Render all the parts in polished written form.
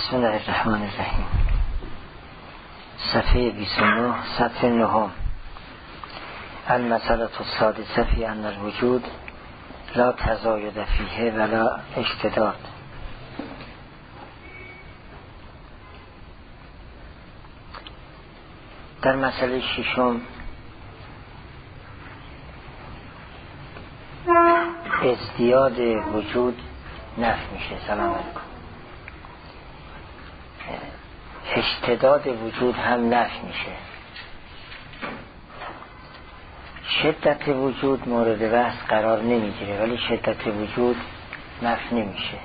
بسم الله الرحمن الرحیم. صفحه 29 صفحه 9. المسألة السادسة فی ان الوجود لا تزاید فیه ولا اشتداد. در مسئله ششم ازدیاد وجود نفی میشه. سلام علیکم. اشتداد وجود هم نفی میشه. شدت وجود مورد بحث قرار نمیگیره ولی شدت وجود نفی نمیشه.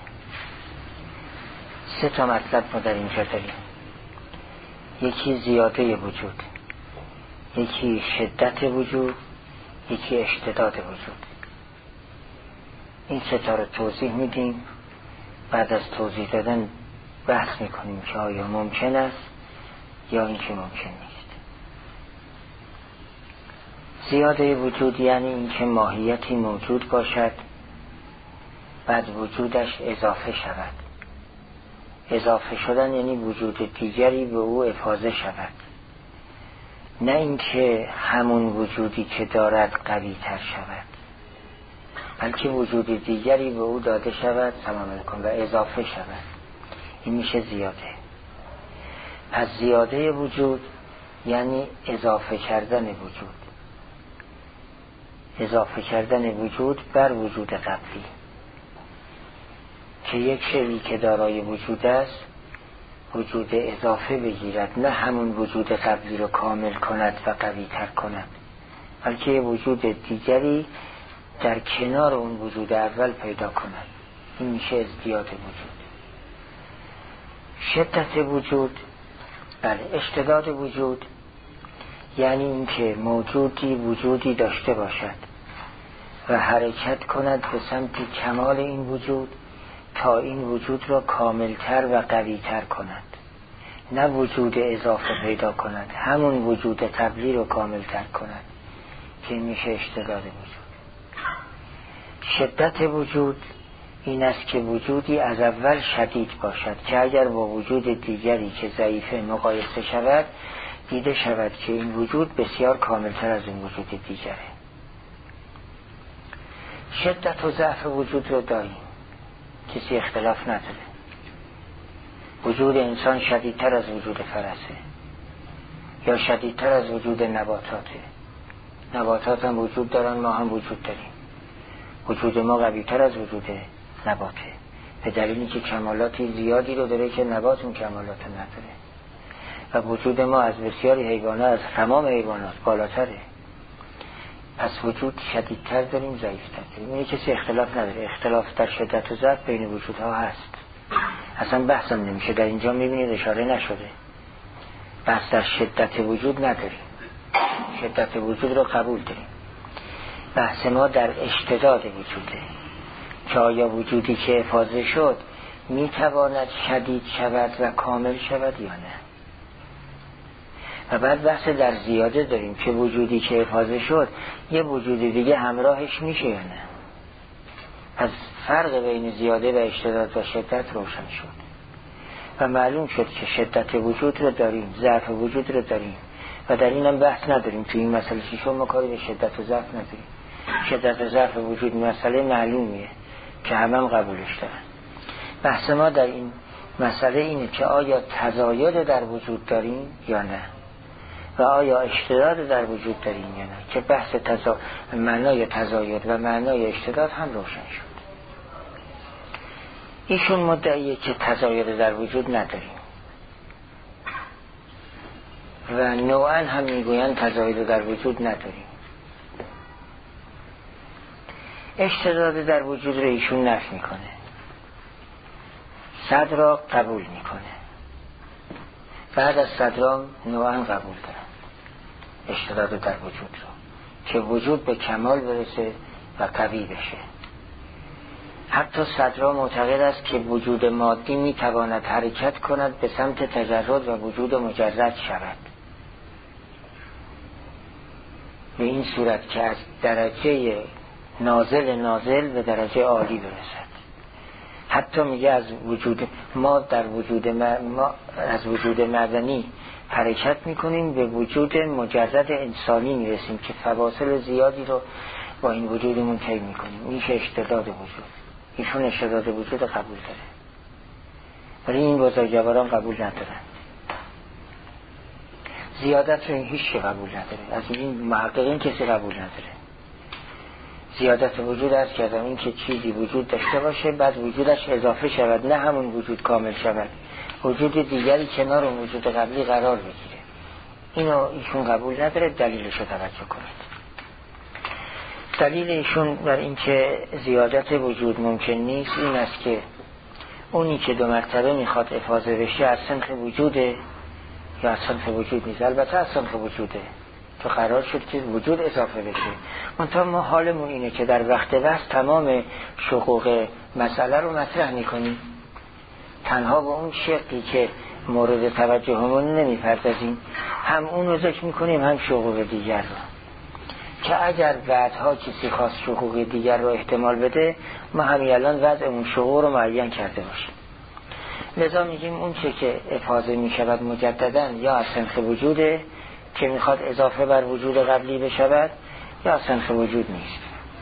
سه تا مطلب ما در اینجا داریم. یکی زیاده وجود، یکی شدت وجود، یکی اشتداد وجود. این سه تا رو توضیح میدیم. بعد از توضیح دادن بحث میکنیم که آیا ممکن است یا اینکه ممکن نیست. زیاده وجود یعنی اینکه ماهیتی موجود باشد بعد وجودش اضافه شود. اضافه شدن یعنی وجود دیگری به او افاضه شود، نه اینکه همون وجودی که دارد قوی تر شود، بلکه وجود دیگری به او داده شود سلام علیکم و اضافه شود. این میشه زیاده. پس زیاده وجود یعنی اضافه کردن وجود، اضافه کردن وجود بر وجود قبلی، که یک شیئی که دارای وجود است وجود اضافه بگیرد، نه همون وجود قبلی رو کامل کند و قوی تر کند، بلکه وجود دیگری در کنار اون وجود اول پیدا کند. این میشه ازدیاد وجود. شدت وجود، بله. اشتداد وجود یعنی اینکه موجودی وجودی داشته باشد و حرکت کند به سمت کمال این وجود تا این وجود را کاملتر و قویتر کند، نه وجود اضافه پیدا کند، همون وجود قبلی رو کاملتر کند، که میشه اشتداد وجود. شدت وجود این است که وجودی از اول شدید باشد که اگر با وجود دیگری که ضعیفه مقایسه شود دیده شود که این وجود بسیار کاملتر از این وجود دیگره. شدت و ضعف وجود رو داریم، کسی اختلاف نداره. وجود انسان شدیدتر از وجود فرسه یا شدیدتر از وجود نباتاته. نباتات هم وجود دارن، ما هم وجود داریم. وجود ما قوی‌تر از وجود نباته به دلیلی که کمالاتی زیادی رو داره که نبات اون کمالات نداره، و وجود ما از بسیاری حیوانات، از تمام حیوانات بالاتره. پس وجود شدیدتر داریم، ضعیفتر داریم. این کسی اختلاف نداره. اختلاف در شدت و ضعف بین وجودها هست، اصلا بحثم نمیشه. در اینجا میبینید اشاره نشده. بحث در شدت وجود نداریم، شدت وجود رو قبول داریم. بحث ما در اشتداد وجوده که آیا وجودی که افاضه شد میتواند شدید شود و کامل شود یا نه. و بعد بحث در زیاده داریم که وجودی که افاضه شد یه وجود دیگه همراهش میشه یا نه. از فرق بین زیاده و اشتداد و شدت روشن شد و معلوم شد که شدت وجود رو داریم، ضعف وجود رو داریم و در اینم بحث نداریم. تو این مسئله شیشم ما کاری به شدت و ضعف نداریم. شدت و ضعف وجود مسئله معلومیه که همه قبولش دارن. بحث ما در این مسئله اینه که آیا تزاید در وجود داریم یا نه و آیا اشتداد در وجود داریم یا نه، که بحث معنای تزاید و معنای اشتداد هم روشن شد. ایشون مدعیه که تزاید در وجود نداریم و نوعا هم میگوین تزاید در وجود نداریم. اشتداد در وجود رو ایشون نفی میکنه، صد را قبول میکنه. بعد از صد را نوعا قبول دارم اشتداد در وجود رو، که وجود به کمال برسه و قوی بشه. حتی صدرا معتقد است که وجود مادی میتواند حرکت کند به سمت تجرد و وجود مجرد شود، به این صورت که از درجه نازل به درجه عالی برسد. حتی میگه از وجود ما در وجود ما از وجود معدنی حرکت میکنیم به وجود مجرد انسانی میرسیم که فواصل زیادی رو با این وجودمون طی میکنیم. میشه اشتداد وجود. ایشون اشتداد وجود قبول داره، ولی این بزرگواران قبول ندارن. زیادت رو هیچ قبول نداره، از این محققین کسی قبول نداره. زیادت وجود از کردم این که چیزی وجود داشته باشه بعد وجودش اضافه شود، نه همون وجود کامل شود، وجود دیگری کنار اون وجود قبلی قرار بگیره. اینو ایشون قبول نداره. دلیلش رو توجه کنید. دلیل ایشون بر این که زیادت وجود ممکن نیست این است که اونی که دو مرتبه میخواد افاضه بشه از صنف وجوده یا از صنف وجود نیست؟ البته از صنف وجوده، تو قرار شد که وجود اضافه بشه. منتها ما حالمون اینه که در وقت وقت تمام شقوق مسئله رو مطرح میکنیم، تنها با اون شقی که مورد توجهمون نمیپردازیم، هم اون رو ذکر میکنیم هم شقوق دیگر رو، که اگر بعدها کسی خواست شقوق دیگر رو احتمال بده ما همین الان وضع اون شقوق رو معین کرده باشیم. لذا میگیم اون چه که افاضه میشود مجددا یا از صنف وجوده که میخواد اضافه بر وجود قبلی بشود یا از صنف وجود نیست.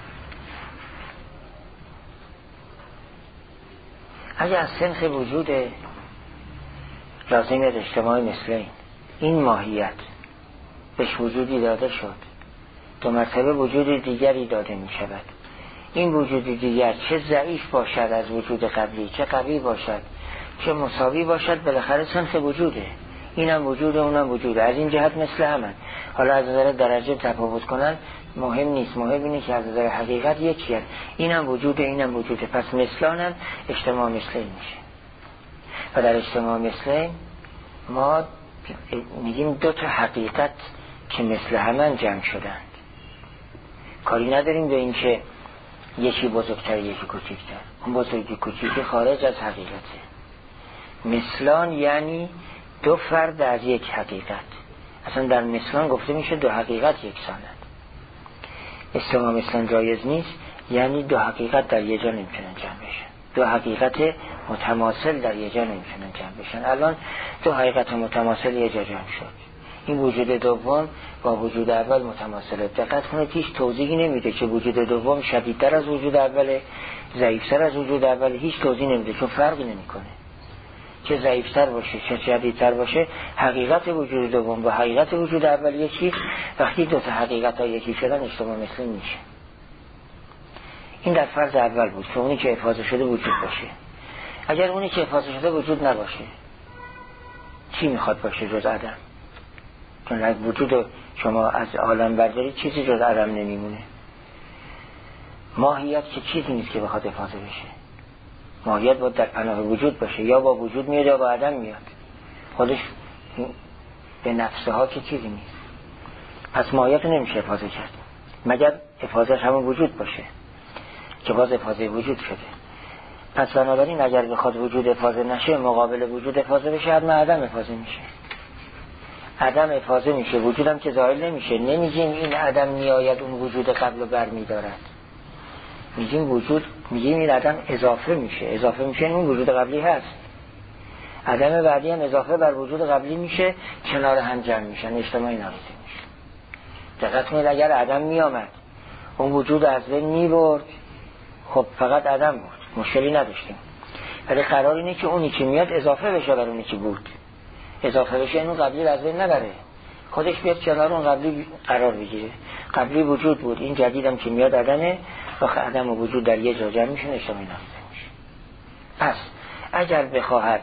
اگر از صنف وجوده لازمه اجتماعی مثل این ماهیت بهش وجودی داده شد، دو مرتبه وجود دیگری داده می شود. این وجود دیگر چه ضعیف باشد از وجود قبلی، چه قوی باشد، چه مساوی باشد، بالاخره صنف وجوده. اینم وجود اونم وجوده، از این جهت مثل همن. حالا از نظر درجه تفاوت کنن مهم نیست، مهم اینه که از نظر حقیقت یکی هست. اینم وجوده اینم وجوده، پس مثلانن اجتماع مثل این میشه. و در اجتماع مثل این ما میگیم دو تا حقیقت که مثل همن جمع شدند. کاری نداریم به این که یکی بزرگتر یکی کوچکتر، اون بزرگی کوچیکی خارج از حقیقته. مثلان یعنی دو فرد از یک حقیقت. اصلا در مثلان گفته میشه دو حقیقت یکسانند. اجتماع مثلان جایز نیست، یعنی دو حقیقت در یه جا نمیتونن جمع بشن، دو حقیقت متماثل در یه جا نمیتونن جمع بشن. الان دو حقیقت متماثل یه جا جمع شد. این وجود دوم با وجود اول متماثله. دقت کنید هیچ توضیحی نمیده که وجود دوم شدیدتر از وجود اوله، ضعیفتر از وجود اول، هیچ توضیح نمیده، چون فرقی نمیکنه که ضعیفتر باشه چه شدیدتر باشه. حقیقت وجود دوم با حقیقت وجود اول یکی، وقتی دو تا حقیقت ها یکی شدن اجتماع مثل میشه. این در فرض اول بود که اونی که افاضه شده وجود باشه. اگر اونی که افاضه شده وجود نباشه چی میخواد باشه جز عدم؟ چون وجود شما از عالم برداری چیزی جز عدم نمیمونه. ماهیت که چیزی نیست که بخواد افاضه بشه. ماهیت باید در پناه وجود باشه، یا با وجود میاد یا با عدم میاد، خودش به نفسه ها که چیزی نیست. پس ماهیت نمیشه افاضه کرد مگر افاضهش همون وجود باشه که باز افاضه وجود شده. پس بنابراین اگر بخواد وجود افاضه نشه مقابل وجود افاضه بشه، حتما عدم افاضه میشه. عدم افاضه میشه، وجودم که زائل نمیشه. نمیگیم این عدم میآید اون وجود قبل رو برمیدارد، میگیم وجود، میگیم این عدم اضافه میشه. اضافه میشه اون وجود قبلی هست. عدم بعدی هم اضافه بر وجود قبلی میشه، کنار هم جمع میشن، اجتماعی نقیضه میشه. دقت کنید اگر عدم میآمد اون وجود از بین میبرد، خب فقط عدم بود، مشکلی نداشتیم. ولی قرار اینه که اونی که میاد اضافه بشه بر اونی که بود. اضافه بشه اون قبلی از بین نبره، خودش بیاد کنار اون قبلی قرار بگیره. قبلی وجود بود، این جدیدم که میاد عدمه، و عدم و وجود در یه جا جمع میشن، اجتماعی نقیضه میشه. پس اگر بخواهد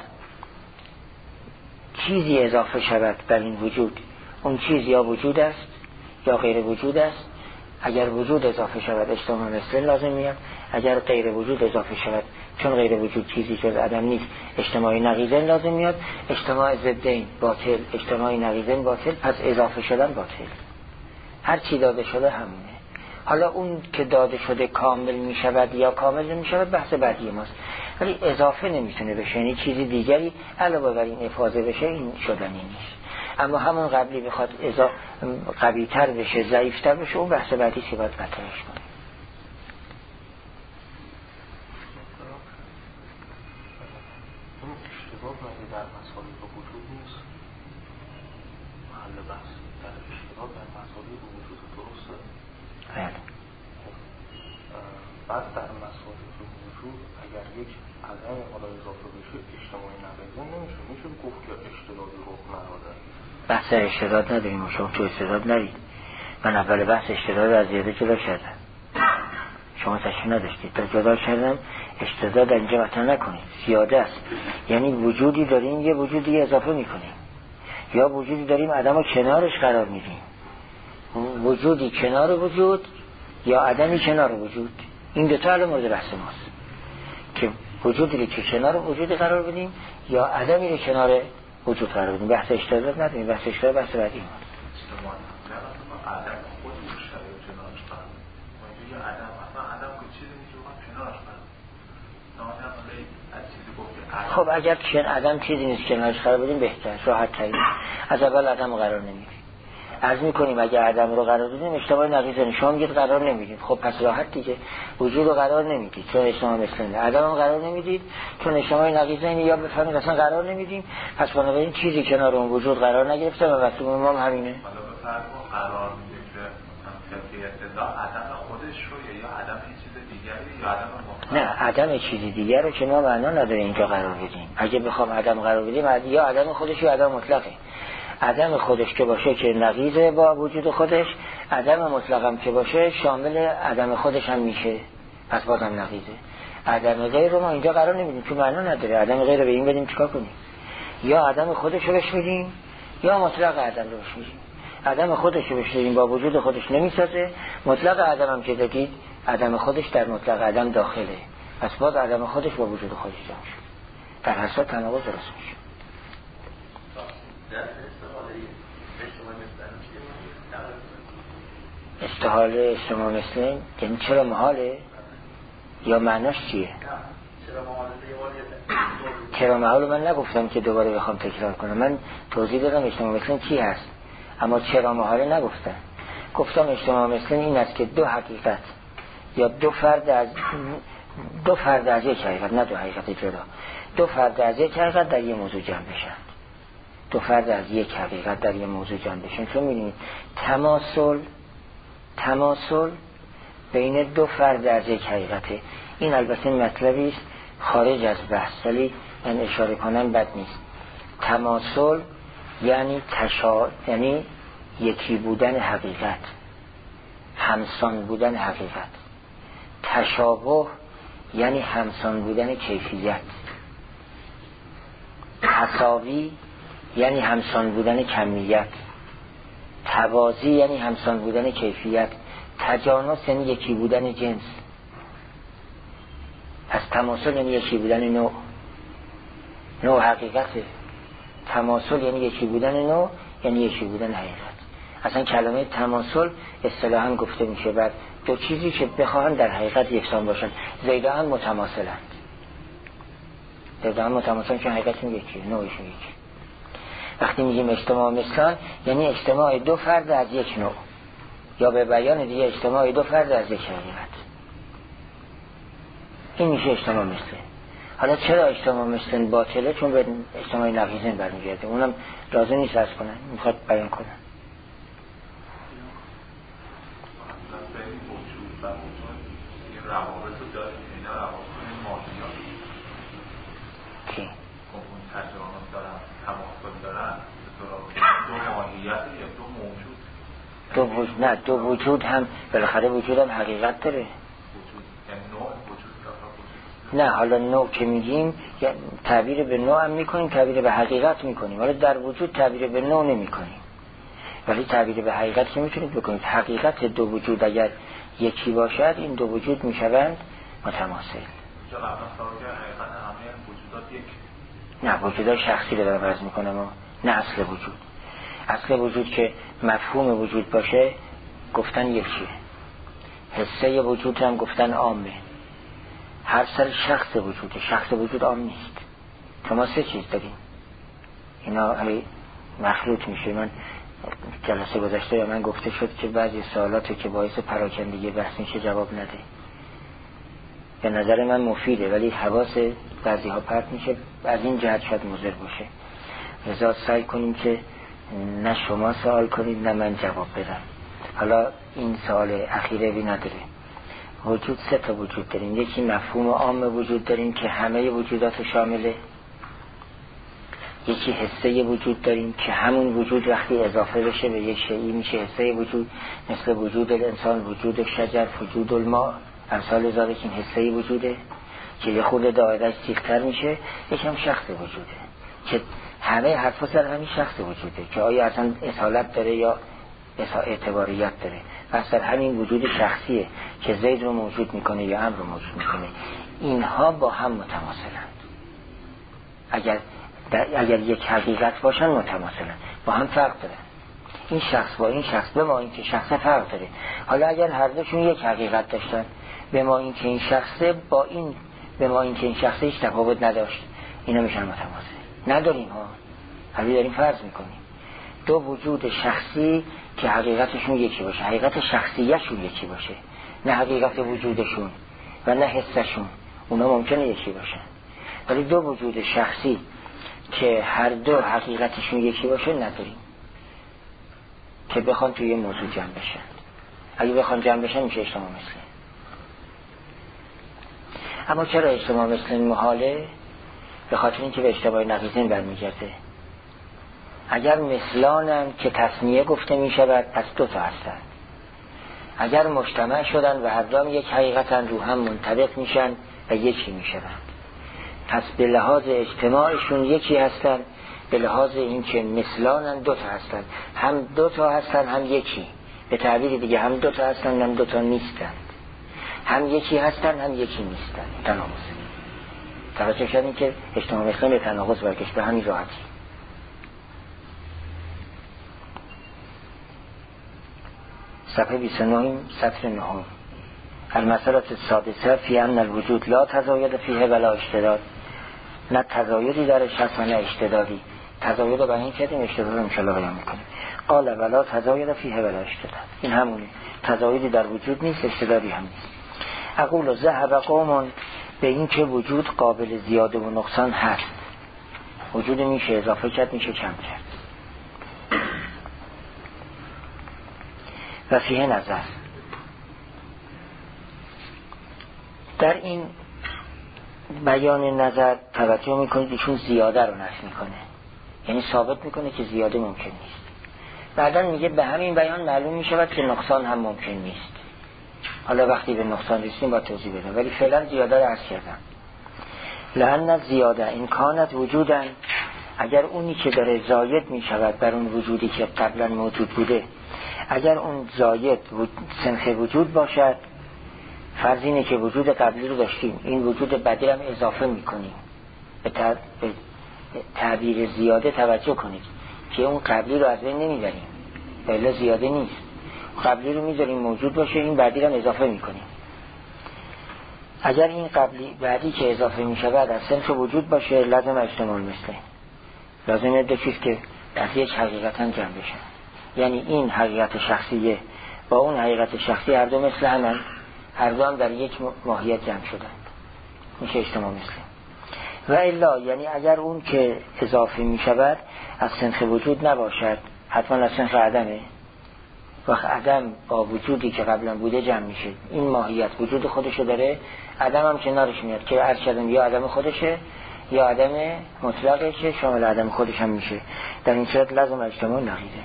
چیزی اضافه شود بر این وجود، اون چیز یا وجود است یا غیر وجود است. اگر وجود اضافه شود اجتماع مثل لازم میاد، اگر غیر وجود اضافه شود چون غیر وجود چیزی جز عدم نیست اجتماعی نقیضه لازم میاد. اجتماع ضدین باطل، اجتماعی نقیضین باطل، پس اضافه شدن باطل. هر چی داده شده همونه. حالا اون که داده شده کامل میشود یا کامل نمیشود بحث بعدی ماست، ولی اضافه نمیتونه بشه، یعنی چیزی دیگری علاوه بر این افاضه بشه، این شدنی نیست. اما همون قبلی بخواد قوی تر بشه، ضعیف تر بشه، اون بحث بعدی که باید مطرحش کنیم. مگه در مسائل به وجود نیست؟ محل بحث در اشتراک در مسائل به وجود درسته؟ بله. بعد در مسائل به وجود اگر یک عدم حالا اضافه بشه اجتماعی نقیضه نمیشه، میشه گفت که اشتراکی رخ نداده. بحث اشتراک نداریم، شما تو اشتراک نرید. من اول بحث اشتراک از زیاده جدا کردم، شما تشریح نداشتید. تا جدا کردم اشتراک در اینجا مطرح نکنید، زیاده است. یعنی وجودی داریم یه وجودی اضافه میکنیم، یا وجودی داریم عدم کنارش قرار میدیم. وجودی کنار وجود یا عدمی کنار وجود، این دوتا الان مورد بحث ماست که وجودی رو که کنار وجود قرار بدیم یا عدمی رو کنار وجود قرار بدیم. بحث اشتراک نداریم، بحث اشتراک بحث بعدی ماست. عدم خود مشتری و کنارش قرار بدیم. یا عدم اصلا عدم که چیزی میشه کنارش قرار بدیم. خب اگر عدم چیزی نیست کنارش قرار بدیم بهتر، راحت ترین. از اول عدم قرار نمیدیم. عرض میکنیم اگه عدم رو قرار بدیم اشتباه نقیضه، شما میگید قرار نمیدیم. خب پس راحت دیگه، وجود رو قرار نمیدید چون اجتماع مثلنه، عدم رو قرار نمیدید چون اجتماع نقیضه، یا بفهمید اصلا قرار نمیدیم. پس بنابراین چیزی کنار اون وجود قرار نگرفته و مطلوب ما همینه. حالا بفرمایید قرار میدیم که کیفیت لا عدم خودش رو یا عدم چیز دیگری یا عدم نه، عدم چیزی دیگر رو که ما معنا نداره اینجا قرار بدیم. اگه بخوام عدم قرار بدیم یا عدم خودش یا عدم مطلقه. عدم خودش که باشه که نقیضه با وجود خودش، عدم مطلقم که باشه شامل عدم خودش هم میشه، پس بازم نقیضه. عدم غیر رو ما اینجا قرار نمیدیم که معنا نداره. عدم غیر رو به این بدیم چیکار کنیم؟ یا عدم خودش رو بهش میدیم یا مطلق عدم رو بهش میدیم. عدم خودش رو بهش بدیم با وجود خودش نمیسازه، مطلق عدم هم که دادید عدم خودش در مطلق عدم داخله، پس باز عدم خودش با وجود خودش جمع شد، در حساب تناقض درست میشه. استحاله اجتماع مثل یعنی چرا محاله یا معناش چیه؟ چرا محاله من نگفتم که دوباره بخوام تکرار کنم. من توضیح دادم اجتماع مثل چی هست، اما چرا محاله نگفتم. گفتم اجتماع مثل این است که دو حقیقت یا دو فرد از یک حقیقت، نه دو حقیقت جدا، دو فرد از یک حقیقت در یه موضوع جمع بشن. دو فرد از یک حقیقت در یه موضوع جمع بشن. چون می‌بینید تماسل بین دو فرد از یک حقیقته. این البته مطلبی است خارج از بحث، ولی من اشاره کنم بد نیست. تماسل یعنی یعنی یکی بودن حقیقت، همسان بودن حقیقت. تشابه یعنی همسان بودن کیفیت. تساوی یعنی همسان بودن کمیت. توازی یعنی همسان بودن کیفیت. تجانس یعنی یکی بودن جنس. از تماسل یعنی یکی بودن نوع حقیقته. تماسل یعنی یکی بودن نوع، یعنی یکی بودن حقیقت. اصلا کلمه تماسل اصطلاحاً گفته میشه بر دو چیزی که بخواهن در حقیقت یکسان باشن. زیدان متماثلند. زیدان متماثلند چون حقیقتشون یکیه، نوعشون یکیه. وقتی میگیم اجتماع مثلان یعنی اجتماع دو فرد از یک نوع، یا به بیان دیگه اجتماع دو فرد از یک حقیقت. این میشه اجتماع مثل. حالا چرا اجتماع مثل باطله؟ چون به اجتماع نقیضین برمیگرده. اونم لازم نیست از کنن، میخواد بیان کنن. کی؟ دو وجود هم بالاخره وجود هم حقیقت داره. نه حالا نوع که میگیم تعبیر به نوع هم میکنیم، تعبیر به حقیقت میکنیم. حالا در وجود تعبیر به نوع نمیکنیم، ولی تعبیر به حقیقت که میتونید بکنید. حقیقت دو وجود اگر یکی باشد این دو وجود میشوند متماثل. نه وجودات شخصی رو دارم عرض میکنم، نه اصل وجود. اصل وجود که مفهوم وجود باشه گفتن یکیه. حسه وجود هم گفتن عامه. هر سر شخص وجوده، شخص وجود عام نیست. شما سه چیز داریم، اینا مخلوط میشه. من جلسه گذشته من گفته شد که بعضی سوالاتی که باعث پراکندگی بحث میشه جواب نده. به نظر من مفیده، ولی حواس بعضی ها پرت میشه، از این جهت شاید مضر باشه. لذا سعی کنیم که نه شما سوال کنید نه من جواب بدم. حالا این سوال اخیره بی نداره. وجود 3 تا وجود داریم. یکی مفهوم عام وجود داریم که همه وجودات شامله. یکی حسه وجود داریم که همون وجود وقتی اضافه بشه به یک شیئی میشه حسه وجود، مثل وجود الانسان، وجود شجر، وجود الماء، امثال ذالک. این حسه وجوده که یه خود دایره‌اش سیخ‌تر میشه. یکم شخص وجوده که همه حرفا سر همین شخص وجوده که آیا اصلا اصالت داره یا اعتباریت داره. پس در همین وجود شخصیه که زید رو موجود میکنه یا امر رو موجود میکنه. اینها با هم متماثلند. اگر یک حقیقت باشن متماثلند، با هم فرق داره. این شخص با این شخص، به ما این که شخص فرق داره. حالا اگر هر دوشون یک حقیقت داشتن، به ما این که این شخصه با این، به ما این که این شخصه هیچ تفاوت نداشت، اینا میشن متماثل. نداریم ها، حالی داریم فرض میکنیم 2 وجود شخصی که حقیقتشون یکی باشه، حقیقت شخصیتشون یکی باشه، نه حقیقت وجودشون و نه حسشون. اونا ممکنه یکی باشن، ولی 2 وجود شخصی که هر دو حقیقتشون یکی باشه نداریم که بخوان توی موضوع جمع بشن. اگه بخوان جمع بشن میشه اجتماع مثلی. اما چرا اجتماع مثلی محاله؟ به خاطر اینکه به اجتماع نقیضین برمیگرده. اگر مثلانم که تثنیه گفته میشود پس 2 تا هستند. اگر مجتمع شدن و هر دو یک حقیقتن رو هم منطبق میشن و یکی میشوند، پس به لحاظ اجتماعشون یکی هستن، به لحاظ اینکه مثلانن 2 تا هستن. هم 2 تا هستن هم یکی. به تعبیر دیگه هم 2 تا هستن هم 2 تا نیستن. هم یکی هستن هم یکی نیستن. تناقض. توجه کردین که اجتماع مثلی به تناقض برگشت به همین راحتی. صفحه 29 سطر 9. المسألة السادسة فی ان الوجود لا تزاید فیه ولا اشتداد. نه تزایدی درش هست و نه اشتدادی. تزاید رو بیان کردیم، اشتداد رو انشاءالله بیان میکنیم. قال ولا تزاید فیه ولا اشتداد. این همونه، تزایدی در وجود نیست، اشتدادی هم نیست. اقول ذهب قوم به این که وجود قابل زیاده و نقصان هست. وجود میشه اضافه کرد، میشه کم کرد. و فیه نظر. در این بیان نظر توجه میکنید ایشون زیاده رو نفی میکنه، یعنی ثابت میکنه که زیاده ممکن نیست. بعدا میگه به همین بیان معلوم میشود که نقصان هم ممکن نیست. حالا وقتی به نقصان رسیدیم با توضیح بدم، ولی فعلا زیاده رو عرض کردم. لأن زیاده این کانت وجودن، اگر اونی که داره زاید میشود بر اون وجودی که قبلا موجود بوده، اگر اون زاید سنخ وجود باشد، فرض اینه که وجود قبلی رو داشتیم، این وجود بعدی هم اضافه میکنیم. به تعبیر زیاده توجه کنید که اون قبلی رو از بین نمیبریم، بله زیاده نیست. قبلی رو میذاریم موجود باشه، این بعدی رو هم اضافه میکنیم. اگر این قبلی بعدی که اضافه میشود از سنخ وجود باشه، لازم اجتماع مثله، لازم دو چیز که از یک حقیقت هم جمع بشن. یعنی این حقیقت شخصیه با اون حقیقت شخصی هر دو مثل همن، هر دو هم در یک ماهیت جمع شدن، میشه اجتماع مثله. و الا یعنی اگر اون که اضافه میشود از سنخ وجود نباشد، حتما از سنخ عدمه. وقت عدم با وجودی که قبلا بوده جمع میشه، این ماهیت وجود خودشو داره، عدم هم کنارش میاد که عرض کردم یا عدم خودشه یا عدم مطلقه که شامل عدم خودش هم میشه. در این صورت لازم اجتماع نقیضه.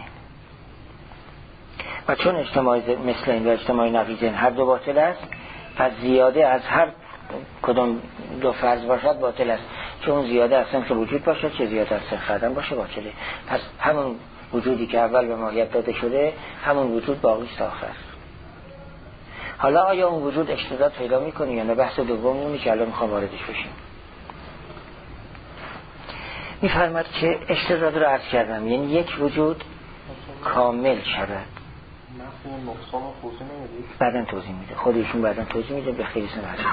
و چون اجتماع مثل این و اجتماع نقیضه هر دو باطل است، پس زیاده از هر کدوم دو فرض باشد باطل است. چون زیاده از سنخ وجود باشد چه زیاده از سنخ عدم باشه باطله. پس همون وجودی که اول به ماهیت داده شده همون وجود باقی است آخر. حالا آیا اون وجود اشتداد پیدا میکنه یا نه؟ بحث دومونی که الان میخوام واردش بشیم. میفرماد که اشتداد رو عرض کردم، یعنی یک وجود کامل شود. نقصان و توضیح نمیدید؟ بعدن توضیح میده، خودشون بعدن توضیح میده، به خیلی سن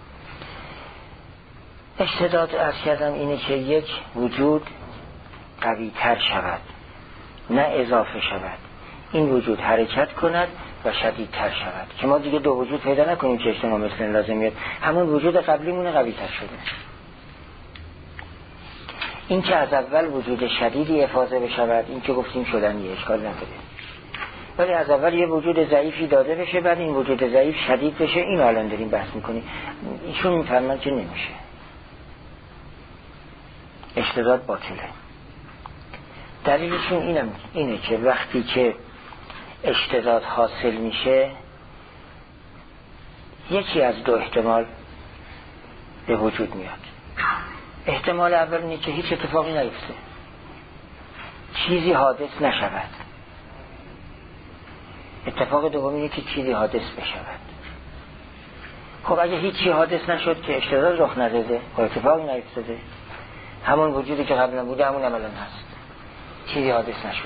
اشتداد عرض کردم اینه که یک وجود قوی تر شود، نه اضافه شود. این وجود حرکت کند و شدیدتر شود که ما دیگه دو وجود پیدا نکنیم که اجتماع مثل لازم میاد، همون وجود قبلیمون قوی‌تر شده. این که از اول وجود شدیدی افاضه بشود، این که گفتیم شدنیه، اشکال نداره، ولی از اول یه وجود ضعیفی داده بشه، بعد این وجود ضعیف شدید بشه، این الان داریم بحث میکنیم. ایشون میفرمان که نمیشه، اشتداد باطله. دلیلشون اینه که وقتی که اشتداد حاصل میشه، یکی از دو احتمال به وجود میاد. احتمال اول اینه که هیچ اتفاقی نیفته، چیزی حادث نشود. اتفاق دوم اینه که چیزی حادث بشود. خب اگه هیچی حادث نشد که اشتداد رخ نداده، خب اتفاقی نیفتاده، همون وجودی که قبلا بوده همون عملا هست، چیزی حادث نشده.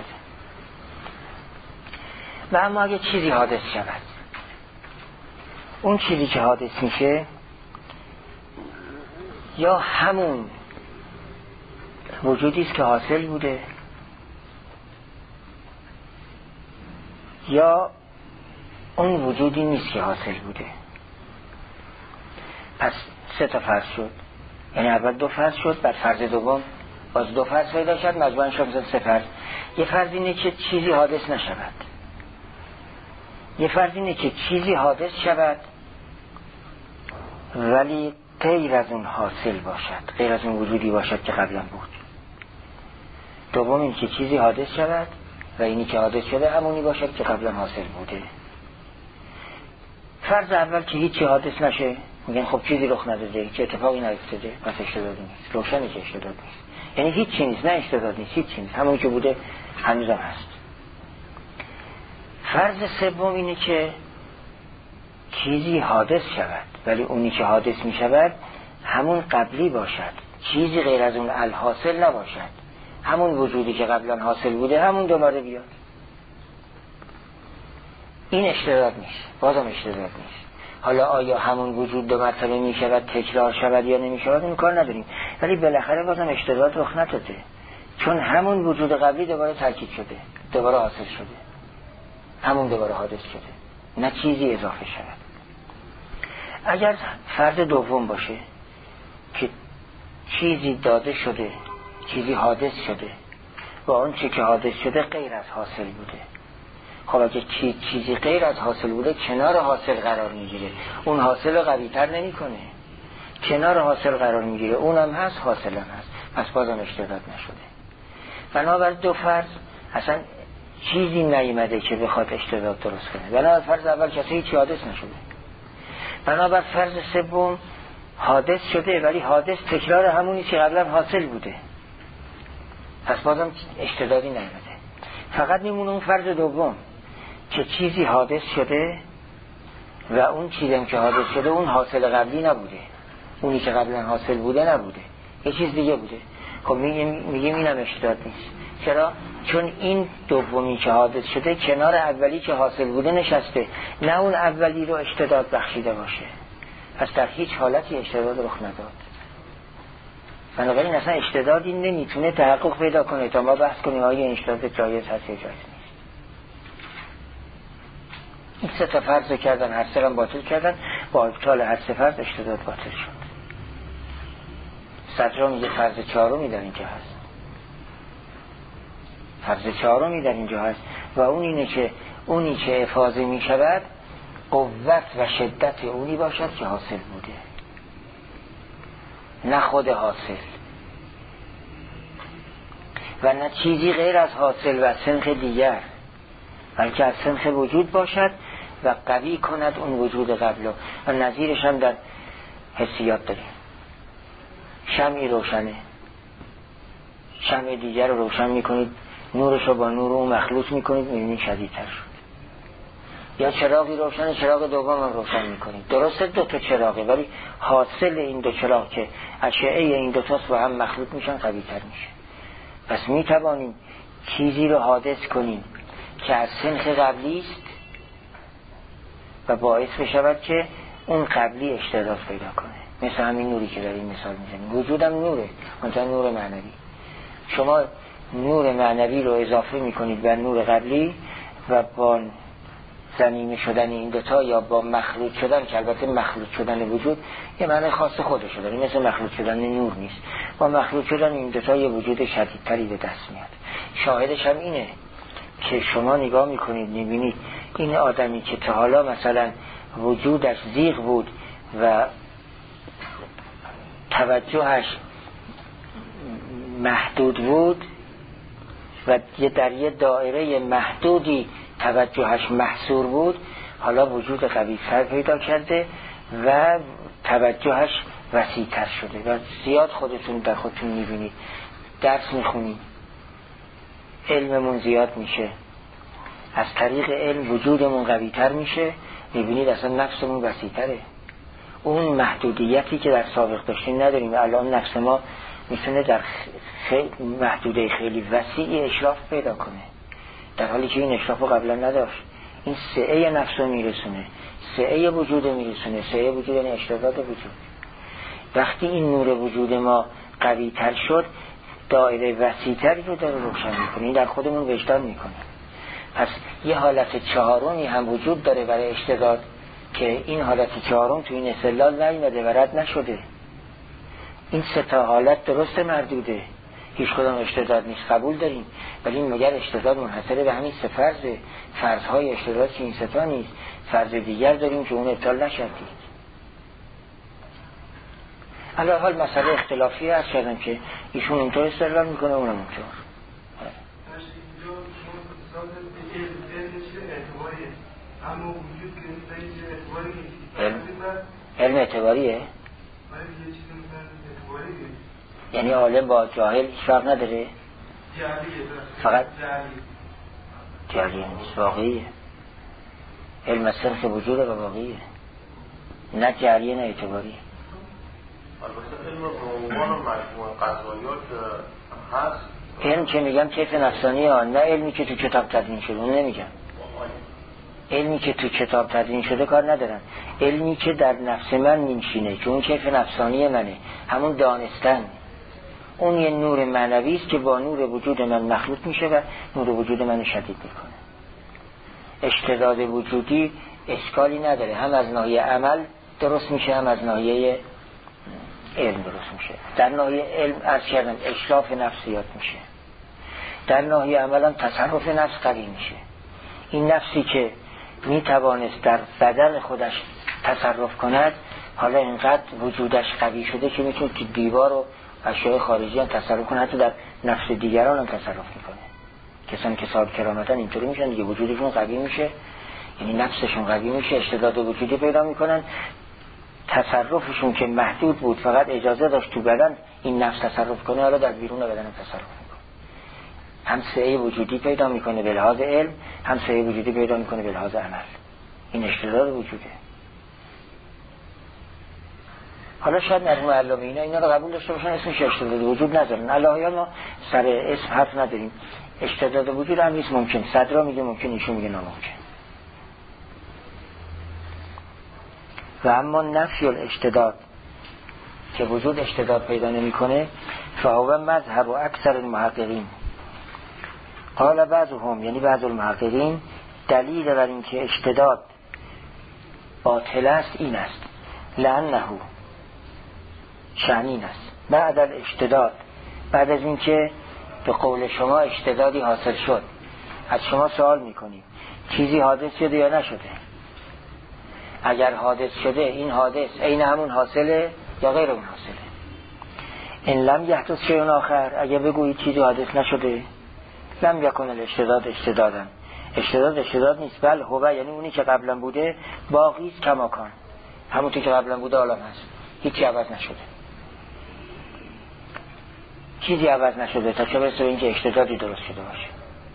و اما اگه چیزی حادث شود، اون چیزی که حادث میشه یا همون وجودی است که حاصل بوده، یا اون وجودی نیست که حاصل بوده. پس 3 تا فرض شد، یعنی اول 2 فرض شد، بعد فرض دوم باز 2 فرض پیدا شد، مجموعاً شد 3 فرض. یه فرض اینه که چیزی حادث نشود، یه فرض اینه که چیزی حادث شود ولی غیر از اون حاصل باشد، غیر از اون وجودی باشد که قبلا بود. دوم این که چیزی حادث شود و اینی که حادث شده همونی باشد که قبلا حاصل بوده. فرض اول که هیچی حادث نشه، میگن خب چیزی رخ نداده، هیچ اتفاقی نیفتاده، پس اشتدادی نیست. روشنه که اشتداد نیست، یعنی هیچی نیست، نه اشتداد نیست، هیچی نیست، همونی که بوده هنوزم هست. فرض سوم اینه که چیزی حادث شود ولی اونی که حادث می شود همون قبلی باشد، چیزی غیر از اون الحاصل نباشد، همون وجودی که قبلا حاصل بوده همون دوباره بیاد. این اشتداد نیست، بازم اشتداد نیست. حالا آیا همون وجود 2 مرتبه می شود، تکرار شود یا نمی شود، این کار نداریم، ولی بالاخره بازم اشتداد رخ نداده، چون همون وجود قبلی دوباره ترکیب شده، دوباره حاصل شده، همون دوباره حادث شده، نه چیزی اضافه شود. اگر فرض دوم باشه که چیزی داده شده، چیزی حادث شده و اون چی که حادث شده غیر از حاصل بوده، خب اگه چیزی غیر از حاصل بوده کنار حاصل قرار میگیره، اون حاصل رو قوی تر نمی کنه، کنار حاصل قرار میگیره، اونم هست حاصل هم هست، پس بازم اشتداد نشده. بنابر 2 فرض اصلا چیزی نیامده که بخواد اشتداد درست کنه. بنابر فرض اول کسی هیچ حادث نشده، بنابر فرض سوم حادث شده ولی حادث تکرار همونی که قبلا حاصل بوده، پس بازم اشتدادی نیامده. فقط میمونه اون فرض دوم که چیزی حادث شده و اون چیزی که حادث شده اون حاصل قبلی نبوده، اونی که قبلا حاصل بوده نبوده، یه چیز دیگه بوده. خب میگیم اینم اشتداد نیست. چرا؟ چون این دومی که حادث شده کنار اولی که حاصل بوده نشسته، نه اون اولی رو اشتداد بخشیده باشه، پس در هیچ حالتی اشتداد رخ نداد. بنابراین اصلا اشتدادی نمیتونه تحقق پیدا کنه تا ما بحث کنیم آیا این اشتداد جایز هست یا جایز نیست. این 3 تا فرض کردن، هر 3 هم باطل کردن، با ابطال هر 3 فرض اشتداد باطل شد. صدرا میگه فرض 4می در اینجا هست، فرض 4می در اینجا هست و اون اینه که اونی که افاضه می شود قوت و شدت اونی باشد که حاصل بوده، نه خود حاصل، و نه چیزی غیر از حاصل و سنخ دیگر، بلکه از سنخ وجود باشد و قوی کند اون وجود قبل. و نظیرش هم در حسیات داریم. شمعی روشنه، شمع دیگر رو روشن میکنید، نورش رو با نور اون مخلوط میکنید، میبینید شدیدتر شد. یا چراغی روشنه، چراغ دوم هم روشن میکنید، درسته 2 تا چراغه ولی حاصل این 2 چراغ که اشعه این 2 تاست با هم مخلوط میشن قوی‌تر میشه. پس میتوانیم چیزی رو حادث کنیم که از سنخ قبلی است و باعث بشود که اون قبلی اشتداد پیدا کنه، مثل همین نوری که داریم مثال میزنیم. وجودم نوره، منتها نور معنوی. شما نور معنوی رو اضافه میکنید بر نور قبلی و با ضمیمه شدن این دوتا یا با مخلوط شدن، که البته مخلوط شدن وجود یه معنی خاص خودشو داره، مثل مخلوط شدن نور نیست. با مخلوط شدن این دوتا یه وجود شدیدتری به دست میاد. شاهدش هم اینه که شما نگاه میکنید میبینید این آدمی که تا حالا مثلا وجودش زیغ بود و توجهش محدود بود و در یه دایره محدودی توجهش محصور بود، حالا وجود قوی‌تر پیدا کرده و توجهش وسیع‌تر شده و زیاد خودتون در خودتون میبینید. درس میخونید، علممون زیاد میشه، از طریق علم وجودمون قوی‌تر میشه، میبینید اصلا نفسمون وسیع‌تره. اون محدودیتی که در سابق داشتیم نداریم. الان نفس ما میتونه در محدوده خیلی وسیعی اشراف پیدا کنه، در حالی که این اشراف رو قبلا نداشت. این سعه نفس رو میرسونه، سعه وجود میرسونه. سعه وجود یعنی اشتراک وجود. وقتی این نور وجود ما قوی تر شد، دایره وسیع تری رو داره روشن میکنه. این در خودمون وجدان میکنه. پس یه حالت چهارمی هم وجود داره برای اشتداد که این حالت چهارم تو این استدلال نیامده و رد نشده. این سه تا حالت درست مردوده، هیچ کدام اشتداد نیست، قبول داریم، ولی این مگر اشتداد منحصره به همین سه فرضه. فرضهای اشتداد که این سه تا نیست، فرض دیگر داریم که اون ابطال نشدید. علی حال مسئله اختلافی هست کردم که ایشون اونطور استدلال میکنه اونم اونطور. علم اعتباریه؟ یعنی عالم با جاهل فرق نداره؟ فقط جعلیه نیست، واقعیه. علم صرف وجود و واقعیه، نه جعلیه نه اعتباریه. البته علم به عنوان مجموع قضایات هست. علم که میگم کیف نفسانی ها، نه علمی که تو کتاب تدوین شده، اون نمیگم. علمی که تو کتاب تدوین شده کار ندارن. علمی که در نفس من میشینه که اون کیف نفسانی منه، همون دانستن. اون یه نور معنوی است که با نور وجود من مخلوط میشه و نور وجود من شدید میکنه. اشتداد وجودی اشکالی نداره، هم از ناحیه عمل درست میشه، هم از ناحیه علم درست میشه. در ناحیه علم عرض کردم اشراف نفسیات میشه، در ناحیه عمل هم تصرف نفس قوی میشه. این نفسی که میتوانست در بدن خودش تصرف کند، حالا اینقدر وجودش قوی شده که میتونه که دیوار و اشیاء خارجی هم تصرف کنه، حتی در نفس دیگران هم تصرف میکنه. کسانی که صاحب کرامتن اینطوری میشن دیگه، وجودشون قوی میشه، یعنی نفسشون قوی میشه، اشتداد وجودی پیدا میکنن. تصرفشون که محدود بود، فقط اجازه داشت تو بدن این نفس تصرف کنه، حالا در بیرون بدن هم تصرف میکنه. هم سعه وجودی پیدا میکنه به لحاظ علم، هم سعه وجودی پیدا میکنه به لحاظ عمل. این اشتداد وجوده. حالا شاید مرحوم علامه اینا رو قبول داشته باشن، اسمش اشتداد وجود نذارن. الهیات ما سر اسم حرف نداریم. اشتداد وجود هم نیست ممکن. صدرا میگه ممکن، ایشون میگه ناممکن. و اما نفی الاشتداد که وجود اشتداد پیدا نمیکنه، فهو مذهب و اکثر المحققین. قال بعضهم، یعنی بعض المحققین، دلیل بر این که اشتداد باطل است این است، لانه شأنین است بعد الاشتداد، بعد از این که به قول شما اشتدادی حاصل شد، از شما سوال میکنیم چیزی حادث شده یا نشده؟ اگر حادث شده، این حادث عین همون حاصله یا غیر اون حاصله؟ ان لم یحدث شیء آخر، اگر بگویید چیزی حادث نشده، لم یکن الاشتداد اشتدادن، اشتداد نیست، بل هو، یعنی اونی که قبلا بوده باقی است کما کان، همونطور که قبلا بوده الان هست، هیچی عوض نشده. چیزی عوض نشده تا چه برسه به اینکه اشتدادی درست شده باشه.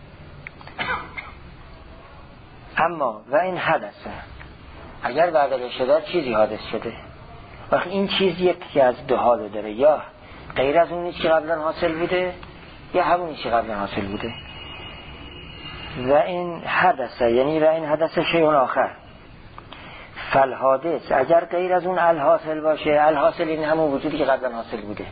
اما و این حدثه، اگر بعد از اشتداد چیزی حادث شده، وقت این چیز یکی از دو حالو داره، یا غیر از اونی که قبلا حاصل بوده یا همونی که قبلا حاصل بوده. و این حدثه، یعنی و این حدثه شیء آخر، فالحادث، اگر غیر از اون الحاصل باشه، الحاصل این همون وجودی که قبلا حاصل بوده،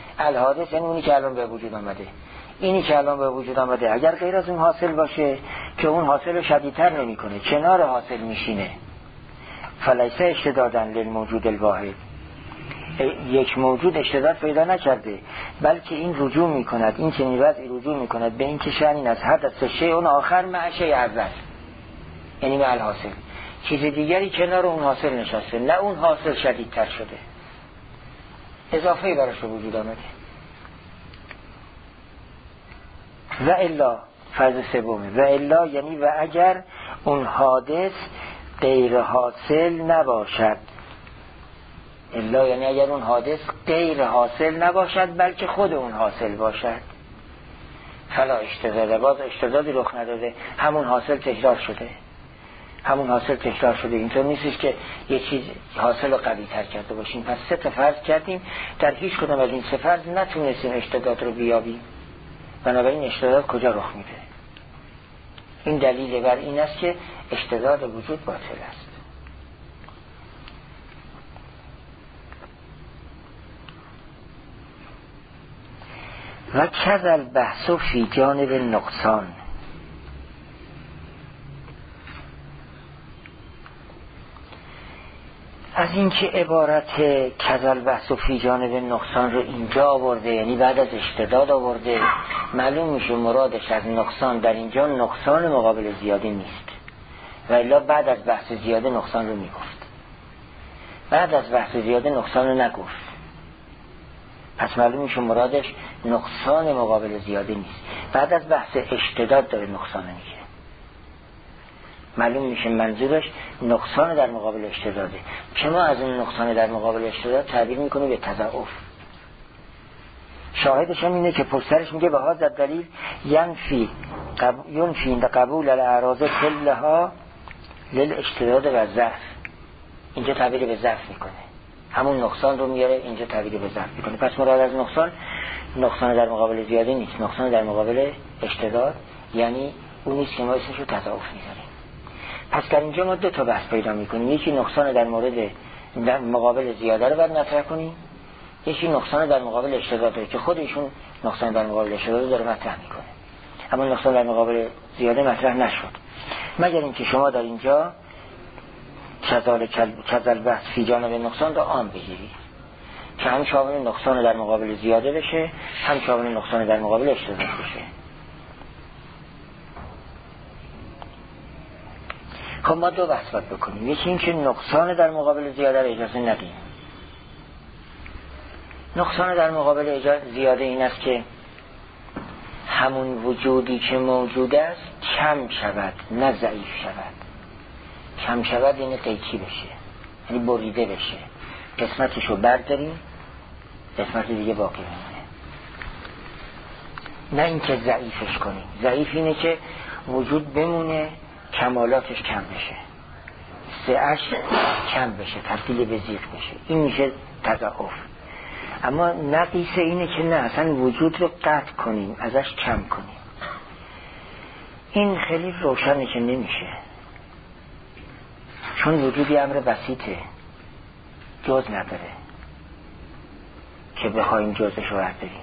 الحادث یعنی اونی که الان به وجود آمده، اینی که الان به وجود آمده اگر غیر از اون حاصل باشه، که اون حاصل رو شدیدتر نمی کنه، کنار حاصل میشینه. فلیسه اشتدادن للموجود الواحد، یک موجود اشتداد پیدا نکرده، بلکه این رجوع میکند، این چنین وضعی رجوع میکند به این که شأن از حدث شیء اون آخر مع شیء اول، یعنی مع الحاصل، چیز دیگری کنار اون حاصل نشسته، نه اون حاصل شدیدتر شده، اضافه‌ای براش وجود آمده. و الا فرض سومه، و الا یعنی و اگر اون حادث غیر حاصل نباشد، الا یعنی اگر اون حادث غیر حاصل نباشد بلکه خود اون حاصل باشد، فلا اشتداد، باز اشتدادی رخ نداده، همون حاصل تکرار شده، همون حاصل تکرار شده. اینطور نیستش که یه چیز حاصل رو قوی تر کرده باشیم. پس 3 تا فرض کردیم، در هیچ کدام از این 3 فرض نتونستیم اشتداد رو بیابیم، بنابراین اشتداد کجا رخ میده؟ این دلیل بر این است که اشتداد وجود باطل است. و کذل بحث فی جانب نقصان، از اینکه عبارت کذل بحث فی جانب نقصان رو اینجا آورده، یعنی بعد از اشتداد آورده، معلوم میشه مرادش از نقصان در اینجا نقصان مقابل زیاده نیست، و الا بعد از بحث زیاده نقصان رو میگفت، بعد از بحث زیاده نقصان رو نگفت. پس معلوم میشه مرادش نقصان مقابل زیاده نیست، بعد از بحث اشتداد داره نقصان میگه، معلوم میشه منظورش نقصان در مقابل اشتداده، که ما از اون نقصان در مقابل اشتداد تعبیر میکنیم به تضعف. شاهدش هم اینه که پشترش میگه به هذا دلیل ینفی قبول الاعراض كلها للاشتداد و ضعف، اینجا تعبیر به ضعف میکنه، همون نقصان رو میاره اینجا تعبیر به ضعف میکنه. پس مراد از نقصان در مقابل زیاده نیست، نقصان در مقابل اشتداد، یعنی اون نیست که ما اسمش رو تضعف میذاریم. پس در اینجا ما 2 تا بحث پیدا میکنیم، یکی نقصان در مقابل زیاده رو باید مطرح کنیم، یکی نقصان در مقابل اشتداد رو که خودشون نقصان در مقابل اشتداد رو داره مطرح میکنه، اما نقصان در مقابل زیاده مطرح نشد، مگر اینکه شما در اینجا کذل بحث فی جانب نقصان رو عام بگیرید که هم شامل نقصان در مقابل زیاده بشه، هم شامل نقصان در مقابل اشتداد بشه. خب ما 2 بحث باید بکنیم، یکی این که نقصان در مقابل زیاده رو اجازه ندیم. نقصان در مقابل زیاده این است که همون وجودی که موجود است کم شود، نه ضعیف شود. کم شود یعنی قیچی بشه، یعنی بریده بشه، قسمتشو برداریم قسمت دیگه باقی میمونه، نه اینکه ضعیفش کنیم. ضعیف اینه که وجود بمونه کمالاتش کم بشه، سعه‌اش کم بشه، تبدیل به ضیق بشه، این میشه تضعف. اما نقیص اینه که نه، اصلا وجود رو قطع کنیم، ازش کم کنیم. این خیلی روشنه که نمیشه، چون وجودی امر بسیطه، جز نداره که بخوایم جزش رو برداریم،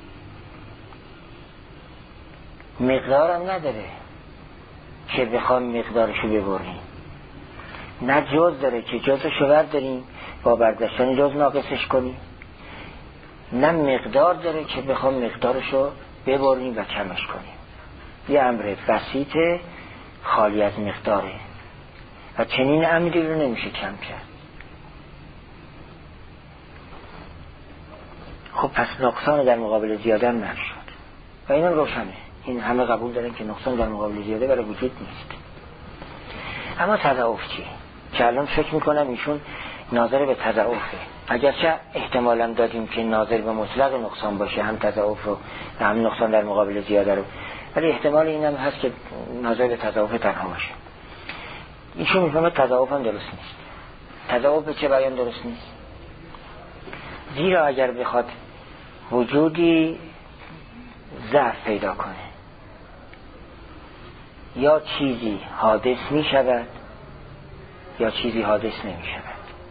مقدارم نداره که بخوایم مقدارش رو ببریم، نه جز داره که جزش رو برداریم با برداشتن جز ناقصش کنیم، نه مقدار داره که بخوایم مقدارش رو ببریم و کمش کنیم. یه امر بسیطه خالی از مقداره و چنین امری رو نمیشه کم کرد. خب پس نقصان در مقابل زیاده هم نشد و اینم روشنه، این همه قبول دارن که نقصان در مقابل زیاده برای وجود نیست. اما تضعف چی؟ که الان فکر میکنم ایشون ناظر به تضعفه، اگرچه احتمالا دادیم که ناظر به مطلق نقصان باشه، هم تضعف رو هم نقصان در مقابل زیاده رو، ولی احتمال اینم هست که ناظر به تضعف تنها باشه. ایشون میفهمه تضعف هم درست نیست. تضعف به چه بیان درست نیست؟ زیرا اگر بخواد وجودی ضعف پیدا کنه یا چیزی حادث می شود یا چیزی حادث نمی شود.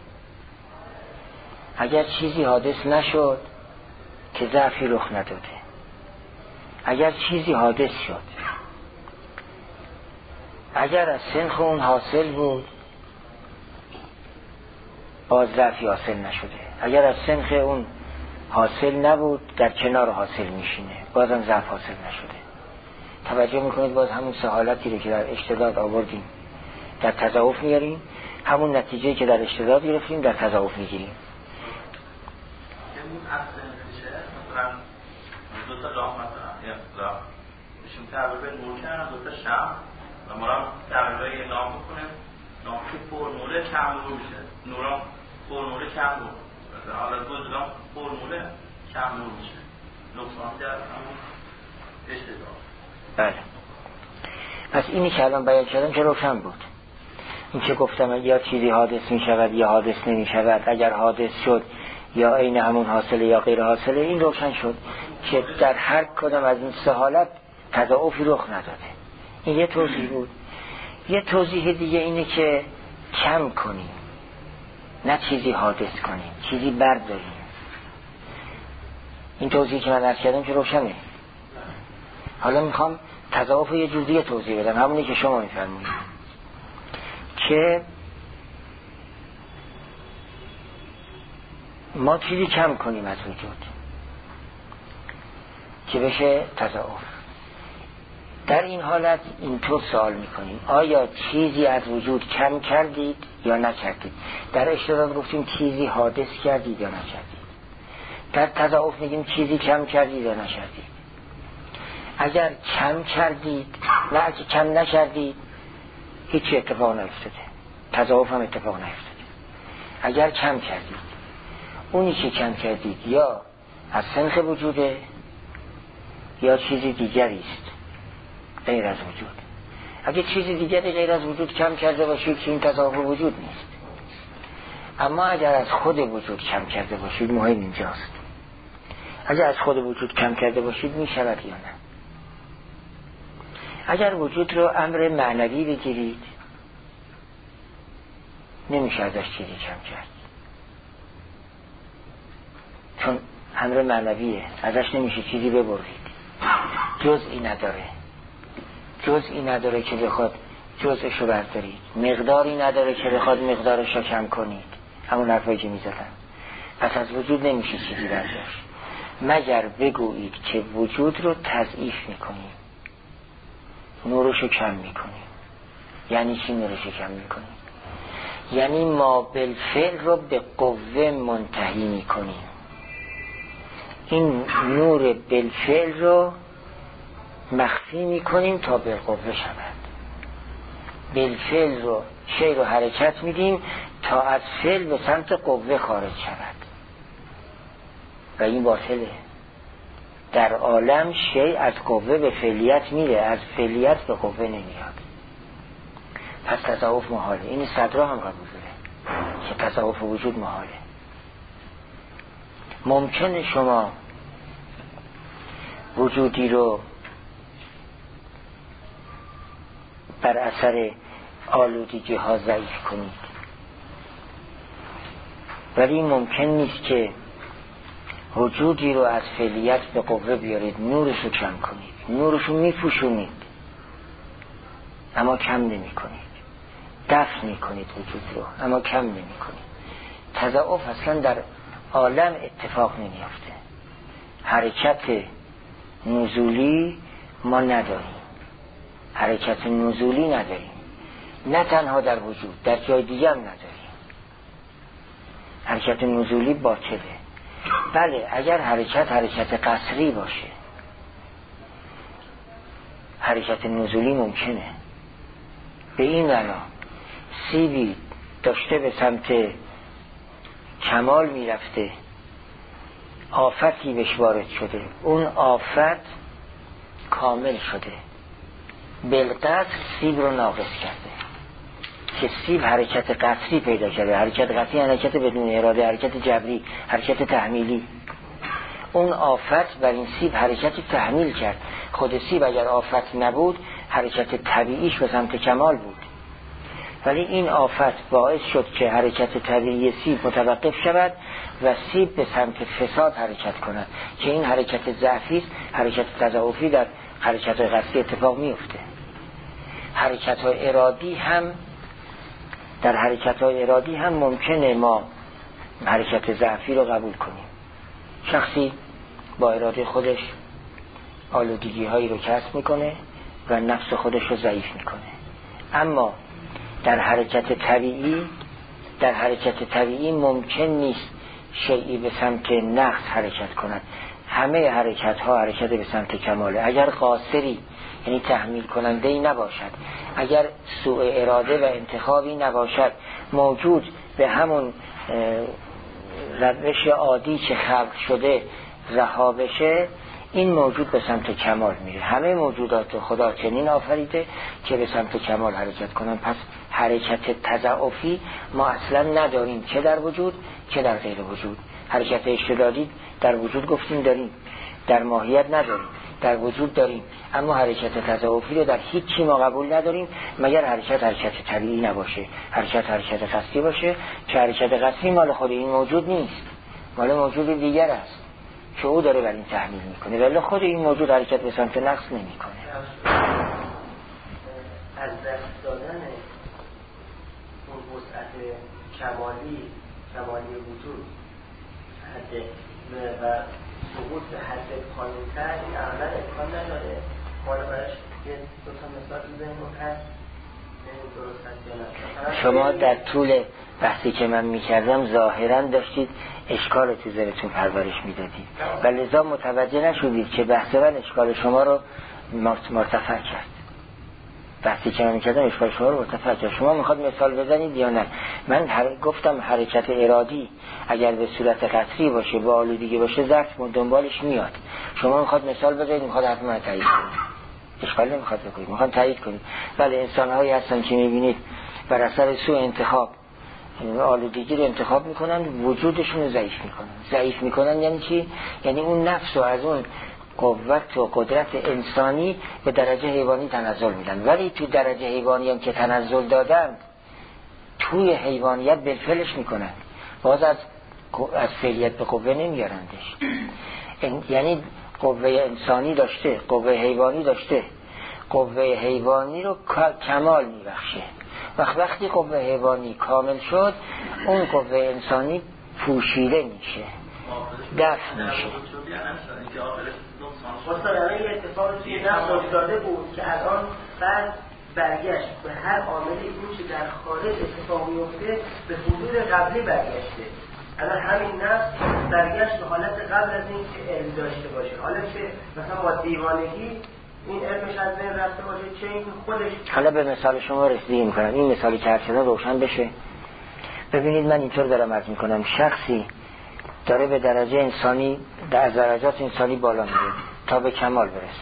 اگر چیزی حادث نشد که ضعفی رخ نداده، اگر چیزی حادث شد اگر از سنخ اون حاصل بود باز ضعفی حاصل نشده، اگر از سنخ اون حاصل نبود در کنار حاصل میشینه، بازم ضعف حاصل نشده. توجه میکنید باز همون سه حالتی رو که در اشتداد آوردیم در تضاعف میاریم، همون نتیجه که در اشتداد گرفتیم در تضاعف میگیریم. مثلا دو تا راه مثلا یا راه میشیم تقریبا نور کردن دو تا شم و ما هم تقریبا یه نام بکنیم، نام که فرموله کم رو میشه، نورم فرموله کم رو مثلا حالا دو جلام فرموله کم رو میشه، نقصان در همون اشتداد. بله، پس اینی که الان بیان کردم که روشن بود. این که گفتم یا چیزی حادث می شود یا حادث نمی شود، اگر حادث شد یا عین همون حاصله یا غیر حاصله، این روشن شد که در هر کدام از این سه حالت تضاعفی رخ نداده. این یه توضیح بود. یه توضیح دیگه اینه که کم کنیم، نه چیزی حادث کنیم، چیزی برداریم. این توضیحی که من عرض کردم که روشنه. حالا میخوام تضاعف یه جور دیگه توضیح بدم، همونی که شما میفرمایید که ما چیزی کم کنیم از وجود که بشه تضاعف. در این حالت اینطور سوال میکنیم آیا چیزی از وجود کم کردید یا نکردید؟ در اشتداد گفتیم چیزی حادث کردید یا نکردید. در تضاعف میگیم چیزی کم کردید یا نکردید. اگر کم کردید نه اگه کم نکردید هیچی اتفاق نیفتاده، تضاعف هم اتفاق نیفتاده. اگر کم کردید، اونی که کم کردید یا از سنخ وجوده یا چیزی دیگری است غیر از وجود. اگه چیزی دیگری غیر از وجود کم کرده باشید که این تضاعف وجود نیست. اما اگر از خود وجود کم کرده باشید، مهم اینجاست، اگر از خود وجود کم کرده باشید می شود یا نه. اگر وجود رو امر معنوی بگیرید نمیشه ازش چیزی کم کرد، چون امر معنویه، ازش نمیشه چیزی ببرید. جزئی نداره که بخواد جزءش رو بردارید، مقداری نداره که بخواد مقدارش رو کم کنید. همون حرفایی که میزدن. پس از وجود نمیشه چیزی برداشت مگر بگویید که وجود رو تضعیف میکنیم، نورش رو کم میکنیم. یعنی چی نورش رو کم میکنیم؟ یعنی ما بالفعل رو به قوه منتهی میکنیم. این نور بالفعل رو مخفی میکنیم تا به قوه شود. بالفعل رو شی رو حرکت میدیم تا از فعل به سمت قوه خارج شود و این باطله. در عالم شی از قوه به فعلیت میره، از فعلیت به قوه نمیاد. پس تضاعف محاله. این صدرا هم قبول داره که تضاعف وجود محاله. ممکنه شما وجودی رو بر اثر آلودگی ها ضعیف کنید، ولی ممکن نیست که وجودی رو از فعلیت به قوه بیارید، نورش رو کم کنید. نورش رو میپوشونید اما کم نمی کنید، دفع می کنید وجود رو اما کم نمی کنید. تضاعف اصلا در عالم اتفاق نمیافته. حرکت نزولی ما نداریم، حرکت نزولی نداریم، نه تنها در وجود، در جای دیگه هم نداریم. حرکت نزولی باطله. بله اگر حرکت قصری باشه، حرکت نزولی ممکنه. به این معنا سیبی داشته به سمت کمال میرفته، آفتی بهش وارد شده، اون آفت کامل شده، بالقطع سیب رو ناقص کرده که سیب حرکت قطری پیدا کرده. حرکت قطری حرکت بدون اراده، حرکت جبری، حرکت تحمیلی. اون آفت بر این سیب حرکتی تحمیل کرد. خود سیب اگر آفت نبود حرکت طبیعیش به سمت کمال بود، ولی این آفت باعث شد که حرکت طبیعی سیب متوقف شود و سیب به سمت فساد حرکت کند که این حرکت ضعفی است. حرکت تضاعفی در حرکت قصری اتفاق میفته. حرکت‌های ارادی هم در حرکت‌های ارادی هم ممکنه ما حرکت ضعفی رو قبول کنیم. شخصی با اراده خودش آلودگی هایی رو کسب میکنه و نفس خودش رو ضعیف میکنه. اما در حرکت طبیعی ممکن نیست شیئی به سمت نقص حرکت کند. همه حرکت ها حرکت به سمت کماله. اگر قاصری یعنی تحمیل کننده‌ای نباشد، اگر سوء اراده و انتخابی نباشد، موجود به همون روش عادی که خلق شده رها بشه، این موجود به سمت کمال میره. همه موجودات خدا چنین آفریده که به سمت کمال حرکت کنن. پس حرکت تضاعفی ما اصلا نداریم، چه در وجود چه در غیر وجود. حرکت اشتدادی در وجود گفتیم داریم، در ماهیت نداریم، در وجود داریم. اما حرکت تضاعفی رو در هیچ چی ما قبول نداریم مگر حرکت طبیعی نباشه، حرکت قصدی باشه، که حرکت قصدی مال خود این موجود نیست، مال موجود دیگر است که او داره بر این تحمیل میکنه، ولی خود این موجود حرکت به سمت نقص نمیکنه. از دست دادن اون وسعت کمالی وجود حد و سقوط به حد پایین‌تر این عملا امکان نداره. حالا براش یه دو تا مثال بزنیم هست درست هست یا نه؟ شما در طول بحثی که من میکردم ظاهراً داشتید اشکال رو تو ذهنتون پرورش میدادید و لذا متوجه نشدید که بحث من اشکال شما رو مرتفع کرد. بحثی که من میکردم اشکال شما رو مرتفع کرد. شما میخواد مثال بزنید یا نه؟ من گفتم حرکت ارادی اگر به صورت قطعی باشه با آلودگی باشه ضعف دنبالش میاد. شما میخواد مثال بزنید، میخواد حرف من تایید کنید، اشکال نمیخواد بکنید، میخواد تایید کنید. ولی انسان‌هایی هستن که میبینید بر اثر سوء انتخاب آلودگی رو انتخاب میکنن، وجودشون رو ضعیف میکنن. یعنی چی؟ یعنی اون نفس رو از اون قوت و قدرت انسانی به درجه حیوانی تنزل میدن. ولی تو درجه حیوانی هم که تنزل دادن توی حیوانیت بالفعلش میکنن، باز از فعلیت به قوه نمیارندش. یعنی قوه انسانی داشته، قوه حیوانی داشته، قوه حیوانی رو کمال میبخشه. وقتی قوه حیوانی کامل شد، اون قوه انسانی پوشیده میشه، دفن میشه. مستقیما یه اتفاقی توی نفس افتاده بود که الان بعد برگشت به هر عاملی اون که در خارج اتفاق میفته به حدود قبلی برگشته. الان همین نفس برگشت به حالت قبل از این که علم داشته باشه. حالا که مثلا با دیوانگی این علمش از بین رفته باشه، چه این خودش. حالا به مثال شما رسیدگی میکنم، این مثالی که هر شده روشن بشه. ببینید من اینطور دارم عرض میکنم، شخصی داره به درجه انسانی، در درجات انسانی بالا میره تا به کمال برسه،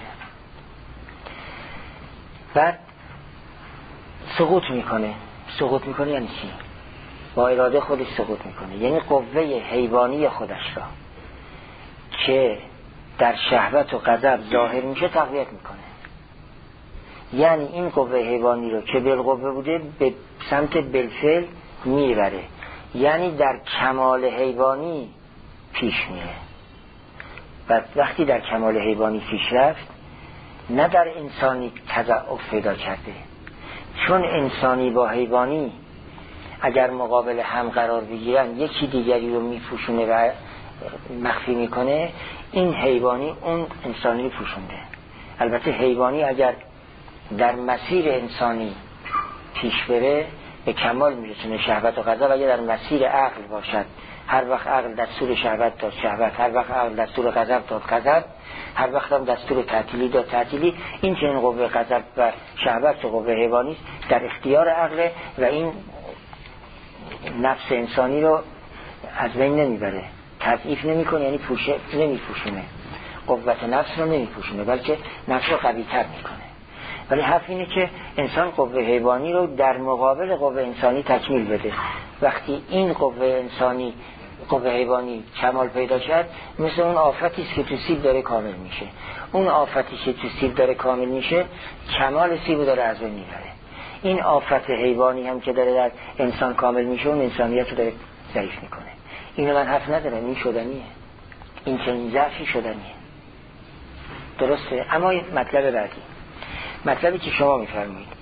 بعد سقوط میکنه. یعنی چی؟ با اراده خودش سقوط میکنه. یعنی قوه حیوانی خودش را که در شهوت و غضب ظاهر میشه تقویت میکنه. یعنی این قوه حیوانی رو که بالقوه بوده به سمت بالفعل میبره، یعنی در کمال حیوانی پیش میره. و وقتی در کمال حیوانی پیش رفت، نه در انسانی تضعف پیدا کرده، چون انسانی با حیوانی اگر مقابل هم قرار بگیرن یکی دیگری رو میپوشونه و مخفی میکنه، این حیوانی اون انسانی پوشونده. البته حیوانی اگر در مسیر انسانی پیش بره به کمال میرسونه شهوت و غضب. اگر در مسیر عقل باشد، هر وقت عقل دستور شهوت داد شهوت، هر وقت عقل دستور غضب داد غضب، هر وقت هم دستور تعطیلی داد تعطیلی، این که این قوه غضب و شهوت و قوه حیوانی است در اختیار عقل و این نفس انسانی رو از بین نمیبره، تضعیف نمیکنه، یعنی نمیپوشونه، قوت نفس رو نمیپوشونه بلکه نفس رو قوی تر میکنه. ولی حرف اینه که انسان قوه حیوانی رو در مقابل قوه انسانی تکمیل بده. وقتی این قوه حیوانی کمال پیدا کرد، مثل اون آفتی است که تو سیب داره کامل میشه. اون آفتی که تو سیب داره کامل میشه کمال سیب داره از بین میبره. این آفت حیوانی هم که داره در انسان کامل میشه، اون انسانیت رو داره ضعیف میکنه. اینو من حرف ندارم، این شدنیه، این چنین ضعفی شدنیه، درسته. اما مطلب بعدی، مطلبی که شما میفرمایید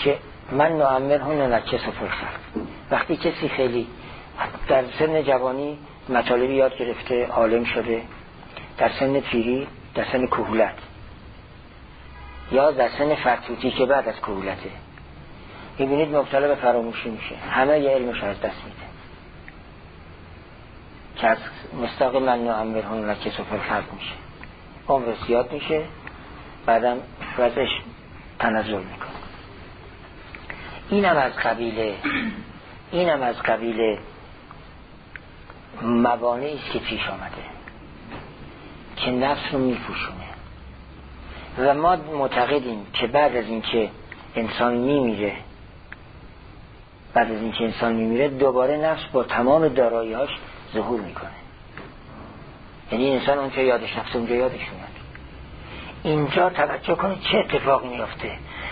که من نعمرهم ننکسه فی الخلق. وقتی کسی خیلی در سن جوانی مطالبی یاد گرفته، عالم شده، در سن پیری، در سن کهولت یا در سن فرتوتی که بعد از کهولته، میبینید مبتلا به فراموشی میشه، همه یه علمش از دست میده که از مستاق من نعمرهم ننکسه فی الخلق میشه، عمر زیاد میشه، بعدم وضعش تنزل میکنه. اینم از قبیل موانعی است که پیش آمده که نفس رو میپوشونه و ما معتقدیم که بعد از اینکه انسان میمیره دوباره نفس با تمام دارایی‌هاش ظهور میکنه. یعنی انسان اونجا یادش نفس اونجا یادش میاد. اینجا توجه کنید چه اتفاقی میفته.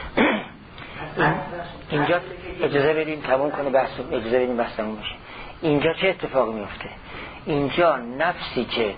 اینجا اجازه بدیم تموم کنه بحث، اجازه بدیم بحث تموم بشه. اینجا چه اتفاقی میفته؟ اینجا نفسی که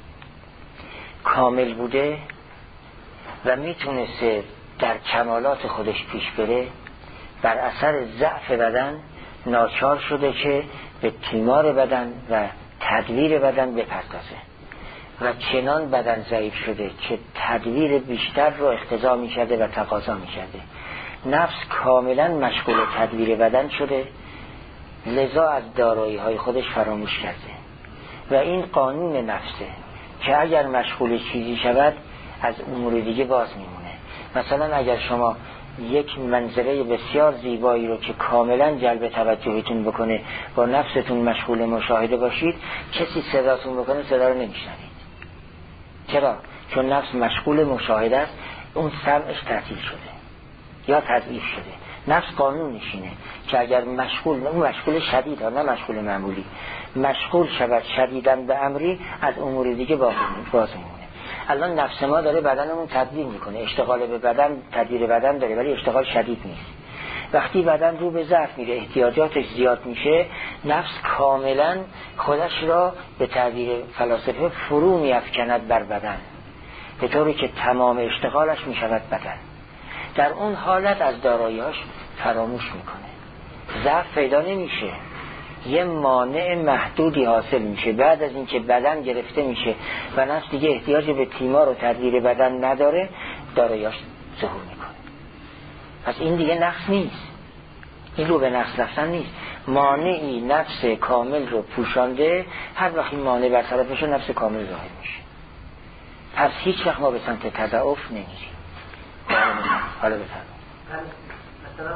کامل بوده و میتونسته در کمالات خودش پیش بره، بر اثر ضعف بدن ناچار شده که به تیمار بدن و تدویر بدن بپردازه و چنان بدن ضعیف شده که تدویر بیشتر رو اقتضا میکرده و تقاضا میکرده. نفس کاملا مشغول تدویر بدن شده، لذا از دارایی های خودش فراموش کرده و این قانون نفسه که اگر مشغول چیزی شود از امور دیگه باز میمونه. مثلا اگر شما یک منظره بسیار زیبایی رو که کاملا جلب توجهتون بکنه با نفستون مشغول مشاهده باشید، کسی صداتون بکنه صدا رو نمیشنوید. چرا؟ چون نفس مشغول مشاهده است، اون سمعش تعطیل شده یا تضعیف شده. نفس قانون نشینه که اگر مشغول شدید ها، نه مشغول معمولی، مشغول شود شدیدن به امری، از امور دیگه باز میمونه. الان نفس ما داره بدنمون تدبیر میکنه، اشتغال به بدن، تدبیر بدن داره ولی اشتغال شدید نیست. وقتی بدن رو به ضعف میره، احتیاجاتش زیاد میشه، نفس کاملا خودش را به تعبیر فلاسفه فرو میافکند بر بدن، به طوری که تمام اشتغالش میشود بدن. در اون حالت از دارایی‌هاش فراموش میکنه، ضعف پیدا نمیشه، یه مانع محدودی حاصل میشه. بعد از اینکه بدن گرفته میشه و نفس دیگه احتیاج به تیمار و تدبیر بدن نداره، دارایی‌هاش ظهور میکنه. پس این دیگه نقص نیست، این رو به نقص رفتن نیست، مانعی نفس کامل رو پوشانده، هر وقت این مانع برطرف شه نفس کامل ظاهر میشه. پس هیچ وقت ما به سمت تضعف نمیریم. حالا بفرمایید. مثلا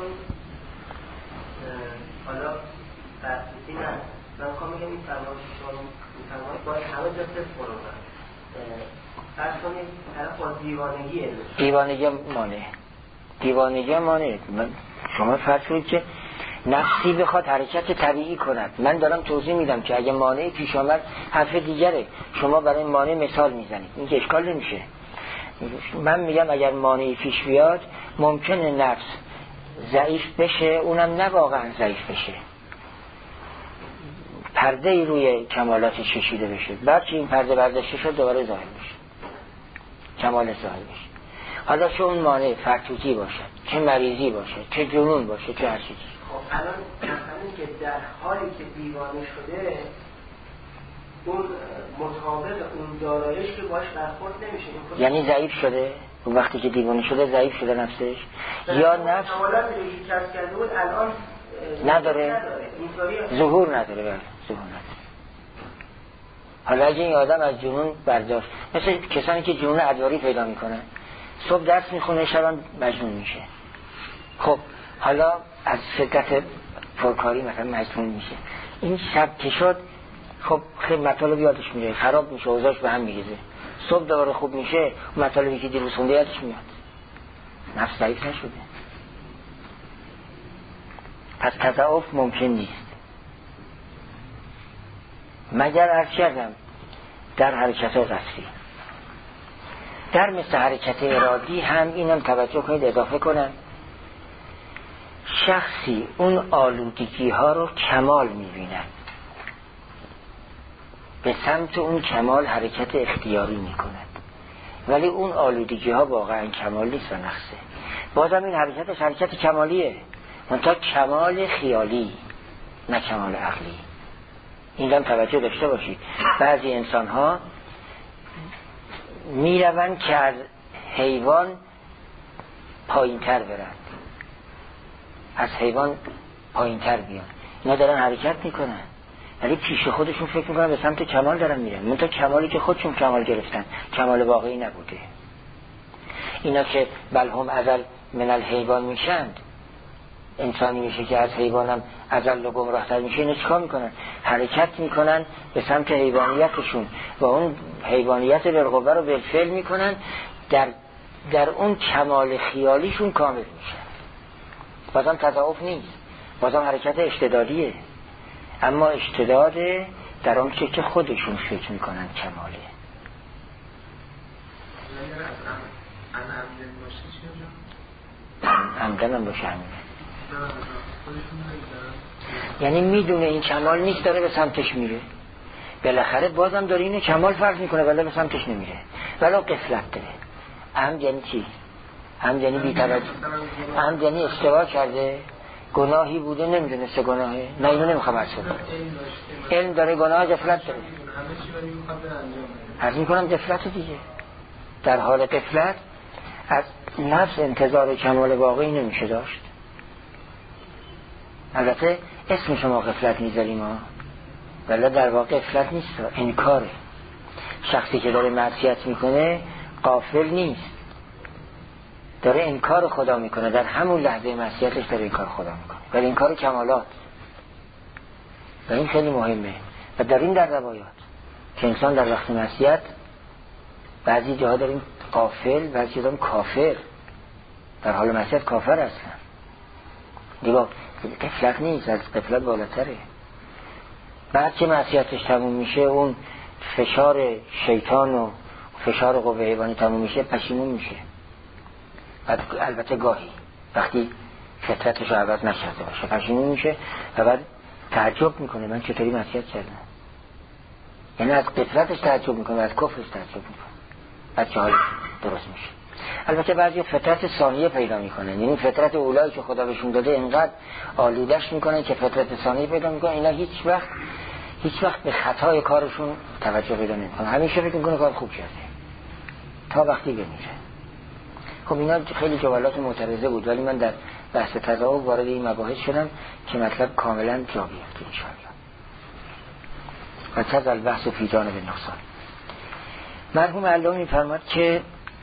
حالا فرضی نه، من میخوام بگم این فرمایش باید همه جا صرف کنم. فرض کنید طرف با دیوانگی مانع. شما فرض کنید که نفسی بخواد حرکت طبیعی کند، من دارم توضیح میدم که اگه مانعی پیش آمد حرف دیگره، شما برای مانع مثال میزنید، این که اشکال نمیشه. من میگم اگر مانعی پیش بیاد ممکنه نفس ضعیف بشه، اونم نه واقعا ضعیف بشه، پرده ای روی کمالات چشیده بشه، بعد که این پرده برداشته شد دوباره ظاهر بشه، کمال ظاهر بشه. حالا چه اون مانع فرتوتی باشه، چه مریضی باشه، چه جنون باشه، چه هر چیزی. خب الان مثلا که در حالی که دیوانه شده اون مطابق اون دارایش که باش برخورد نمیشه، یعنی ضعیف شده. اون وقتی که دیوانه شده ضعیف شده نفسش، یا نفس کمالات رو که کسب کرده بود الان نداره، ظهور نداره. حالا اگه این آدم از جنون برداشت، مثل کسانی که جنون ادواری پیدا میکنن، صبح درس میخونه شبم مجنون میشه، خب حالا از شدت پرکاری مثلا مجنون میشه، این شب که شد خب خیلی مطالب یادش میره، خراب میشه، اوضاعش به هم میریزه، صبح دوباره خوب میشه، مطالبی که دیروز خونده یادش میاد، نفس ضعیف نشده. پس تضعف ممکن نیست مگر عرض کردم در حرکت قصری. در مثل حرکت ارادی هم اینم توجه کنید اضافه کنم، شخصی اون آلودگی ها رو کمال میبیند، به سمت اون کمال حرکت اختیاری میکند، ولی اون آلودگی ها واقعا کمال نیست و نقصه. بازم این حرکتش حرکت کمالیه، منتها کمال خیالی نه کمال عقلی. این هم توجه داشته باشید. بعضی انسان ها می روند که از حیوان پایین تر برند، از حیوان پایین تر بیان. اینا دارن حرکت میکنن ولی پیش خودشون فکر میکنن به سمت کمال دارن میرن، منتها کمالی که خودشون کمال گرفتن کمال واقعی نبوده. اینا که بلهم ازل من الحیوان میشند، انسانی میشه که از حیوانم ازل و گمراهتر میشه، اینا چیکار میکنن؟ حرکت میکنن به سمت حیوانیتشون و اون حیوانیت بالقوه رو بالفعل میکنن، در اون کمال خیالیشون کامل میشن. بازم تضاعف نیست، بازم حرکت اشتدادیه، اما اشتداد در اون چه که خودشون فکر میکنن کماله. عمدن هم باشه همینه، یعنی میدونه این کمال نیست داره به سمتش میره، بالاخره بازم داره اینو کمال فرض میکنه ولی به سمتش نمیره، ولی غفلت داره. عمد یعنی چی؟ عمد یعنی بی‌توجهی، عمد یعنی اشتباه کرده، گناهی بوده نمیدونسته گناهه، نه اینو نمیخوام عرض کنم. علم داره گناه، غفلت داره. عرض میکنم غفلت دیگه. در حال غفلت از نفس انتظار کمال واقعی نمیشه داشت. البته اسم شما غفلت میذاریم ها، ولی در واقع غفلت نیست، انکاره. شخصی که داره معصیت میکنه غافل نیست، داره انکار خدا میکنه، در همون لحظه معصیتش داره انکار خدا میکنه، ولی انکار کمالات. و این خیلی مهمه و داریم در روایات که انسان در وقت معصیت بعضی جاها داریم غافل، بعضی جاها داریم کافر، در حال معصیت کافر هستن دیگه. غفلت نیست، از غفلت بالاتره. بعد که معصیتش تموم میشه، اون فشار شیطان و فشار قوه حیوانی تموم میشه، پشیمون میشه. بعد البته گاهی وقتی فطرتش رو عوض نشده باشه پشیمون میشه و بعد تعجب میکنه من چطوری معصیت کردم. یعنی از غفلتش تعجب میکنه، از کفرش تعجب میکنه، بعد چه حالی درست میشه. البته بعضی فطرت ثانیه پیدا میکنن، یعنی فطرت اولایی که خدا بهشون داده اینقدر آلودش میکنن که فطرت ثانیه پیدا میکنن. اینا هیچ وقت به خطای کارشون توجه پیدا نمیکنن، همیشه فکر میکنه کار خوب کرده تا وقتی بمیره. خب اینا خیلی جملات معترضه بود، ولی من در بحث تضاعف وارد این مباحث شدم که مطلب کاملا جا بیفته انشاءالله. و تزل بحث فی جانب نقصان. مرحوم علامه میفرماد که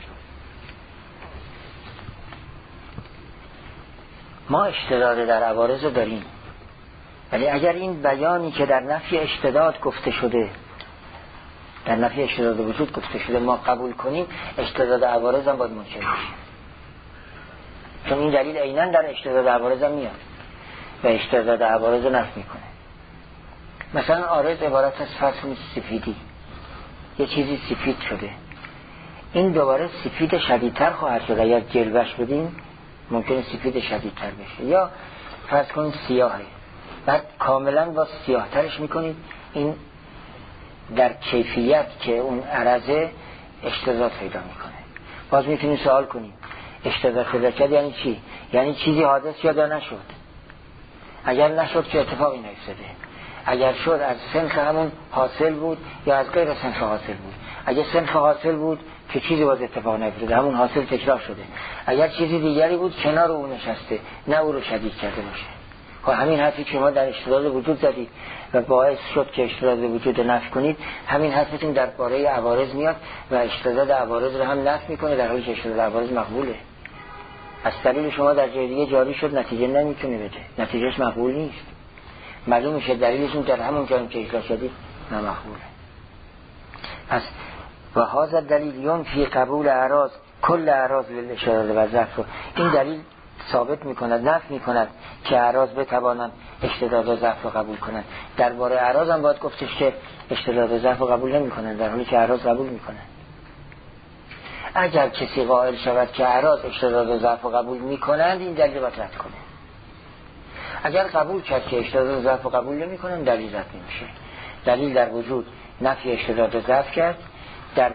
ما اشتداد در عوارض داریم، ولی اگر این بیانی که در نفی اشتداد گفته شده، در نفی اشتداد وجود گفته شده ما قبول کنیم، اشتداد عوارض هم باید منکر بشیم، چون این دلیل عیناً در اشتداد عوارض هم میاد و اشتداد عوارض نفی میکنه. مثلا عارض عبارت از فصل سفیدی، یه چیزی سفید شده، این دوباره سفید شدیدتر خواهد شد. اگر جلوش بدیم ممکنه سفید شدیدتر بشه. یا فرض کنید سیاهه، بعد کاملا با سیاهترش میکنید، این در کیفیت که اون عرضه اشتداد پیدا میکنه. باز میتونید سوال کنید اشتداد پیدا کرد یعنی چی؟ یعنی چیزی حادث شد یا نشد؟ اگر نشد که اتفاقی نیفتاده، اگر شد از صنف همون حاصل بود یا از غیر صنف حاصل بود. اگر صنف حاصل بود که چیزی باز اتفاق نیفتاده، همون حاصل تکرار شده. اگر چیزی دیگری بود کنار اون نشسته، نه او رو شدید کرده باشه. خب همین حرفی که ما در اشتداد وجود زدید و باعث شد که اشتداد وجود نفی کنید، همین حرفتون درباره عوارض میاد و اشتداد عوارض رو هم نفی میکنه، در حالی که اشتداد عوارض مقبوله. از دلیل شما در جای دیگه جاری شد نتیجه نمیتونه بده، نتیجهش مقبول نیست. معلوم میشه دلیلشون در همون جایی که اصلاح شدید نامقبوله. پس و هذا دلیل ینفی قبول اعراض کل اعراض للاشتداد و ضعف. این دلیل ثابت میکند، نفی میکند که اعراض بتوانند اشتداد و ضعف رو قبول کنند. درباره اعراض هم باید گفتش که اشتداد و ضعف رو قبول نمیکنند، در حالی که اعراض قبول میکنند. اگر کسی قائل شود که اعراض اشتداد و ضعف رو قبول میکنند، این دلیل باید رد کنه. اگر قبول کرد که اشتداد و ضعف رو قبول نمیکنند، دلیل رد نمیشه. دلیل در وجود نفی اشتداد و ضعف کرد، در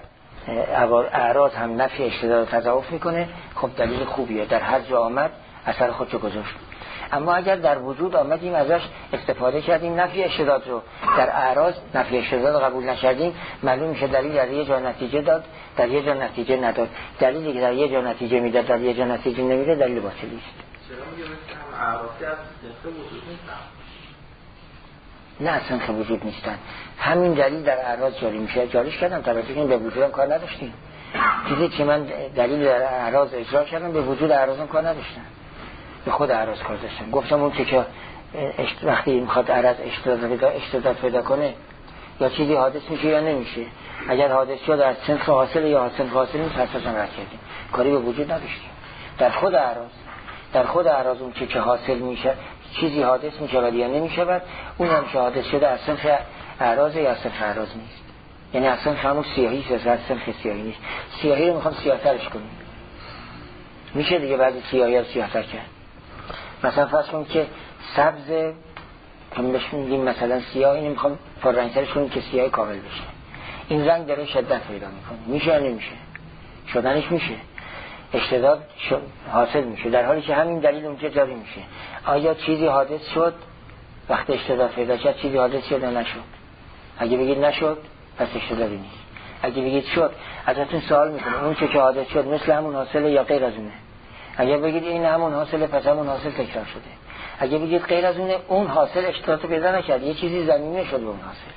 اعراض هم نفی اشتداد و تضاعف میکنه، خب دلیل خوبیه، در هر جا آمد اثر خودشو گذاشت. اما اگر در وجود آمدیم ازش استفاده کردیم نفی اشتداد رو، در اعراض نفی اشتداد قبول نکردیم، معلوم میشه دلیل در یه جا نتیجه داد، در یه جا نتیجه نداد. دلیلی که در یه جا نتیجه میداد در یه جا نتیجه نمیده دلیل باطلی است. چرا میگه مثل اعراضی از جنس وجود نیستن؟ نه اصلا که وجود نیستن، همین دلیل در اعراض جاری میشه. جاریش کردم توجه کنیم، به وجودم کار نداشتیم. چیزی که من دلیل در اعراض اجرا کردم به وجود اعراضم کار نداشتم، به خود اعراض کار داشتم. گفتم اون که وقتی میخواد اعراض اشتداد پیدا کنه یا چیزی حادث میشه یا نمیشه، اگر حادث شد از صنف حاصل یا صنف حاصل نیست اساسا رد کردیم، کاری به وجود نداشتیم. در خود اعراض اون که حاصل میشه، چیزی حادث میشه یا نمیشه، اون هم که حادث شده از صنف اعراض یا صنف اعراض نیست، یعنی از صنف همون سیاهی است، از صنف سیاهی نیست. سیاهی رو میخوام سیاه‌ترش کنیم، میشه دیگه بعد سیاهی رو سیاه‌تر کرد. مثلا فرض کنیم که سبز هم بهش میگیم مثلا سیاه، اینو میخوام پررنگ‌ترش کنیم که سیاه کامل بشه. این رنگ داره شدت پیدا میکنه، میشه یا نمیشه؟ شدنش میشه، اشتداد حاصل میشه، در حالی که همین دلیل اونجا جاری میشه. آیا چیزی حادث شد وقتی اشتداد پیدا کرد؟ چیزی حادث شد یا نشد؟ اگه بگید نشد پس اشتدادی نیست. اگه بگید شد، ازتون سوال میکنه اون که حادث شد مثل همون حاصله یا غیر از اونه؟ اگه بگید این همون حاصله پس همون حاصل تکرار شده. اگه بگید غیر از اونه، اون حاصل اشتداد پیدا نکرد، یه چیزی ضمیمه شد به اون حاصل.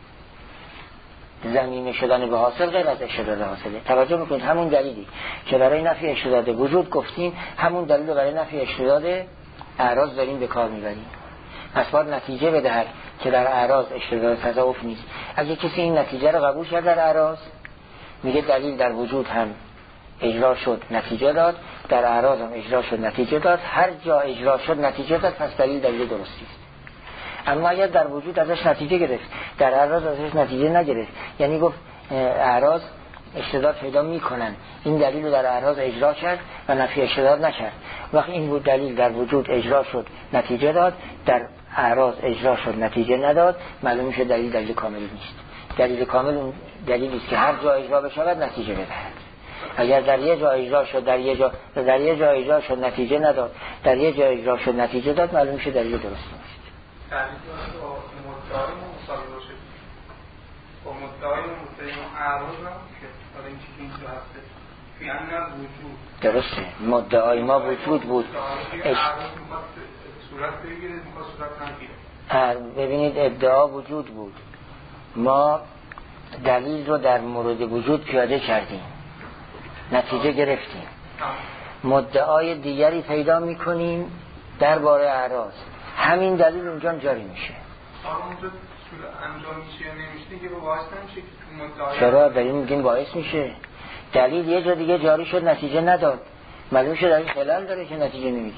ضمیمه شدن به حاصل غیر از اشتداد حاصله. توجه میکنید همون دلیلی که برای نفی اشتداد وجود گفتیم، همون دلیل رو برای نفی اشتداد اعراض داریم به کار میبریم. پس باید نتیجه بدهد که در اعراض اشتداد تضاعف نیست. اگه کسی این نتیجه رو قبول کرد در اعراض، میگه دلیل در وجود هم اجرا شد نتیجه داد، در اعراض هم اجرا شد نتیجه داد، هر جا اجرا شد نتیجه داد، پس دلیل درستی است. اما اگر در وجود ازش نتیجه گرفت، در اعراض ازش نتیجه نگرفت، یعنی گفت اعراض اشتداد پیدا میکنن، این دلیل رو در اعراض اجرا کرد و نفی اشتداد نکرد. وقتی این بود دلیل در وجود اجرا شد نتیجه داد، در اعراض اجرا شد نتیجه نداد، معلوم میشه دلیل کاملی نیست. دلیل کامل اون دلیلی است که هر جا اجرا بشود نتیجه بدهد. اگر در یه جا اجرا شد در یه جا اجرا شد نتیجه نداد، در یه جا اجرا شد نتیجه داد، معلوم میشه دلیل درست نیست. با مدعای اعراض نمیشه، حالا این چیزی اینجا هسته فی ان وجود درسته، مدعای ما وجود بود. صورت بگیره، میخواد صورت نگیره. ببینید ادعا وجود بود، ما دلیل رو در مورد وجود پیاده کردیم، نتیجه گرفتیم، مدعای دیگری پیدا میکنیم درباره اعراض، همین دلیل اونجا جاری میشه. انجام میشه یا نمیشه که باعث نمیشه که تو مدعای چرا دلیل میگیم باعث میشه؟ دلیل یه جا دیگه جاری شد نتیجه نداد، معلوم شد دلیل خلل داره که نتیجه نمیده.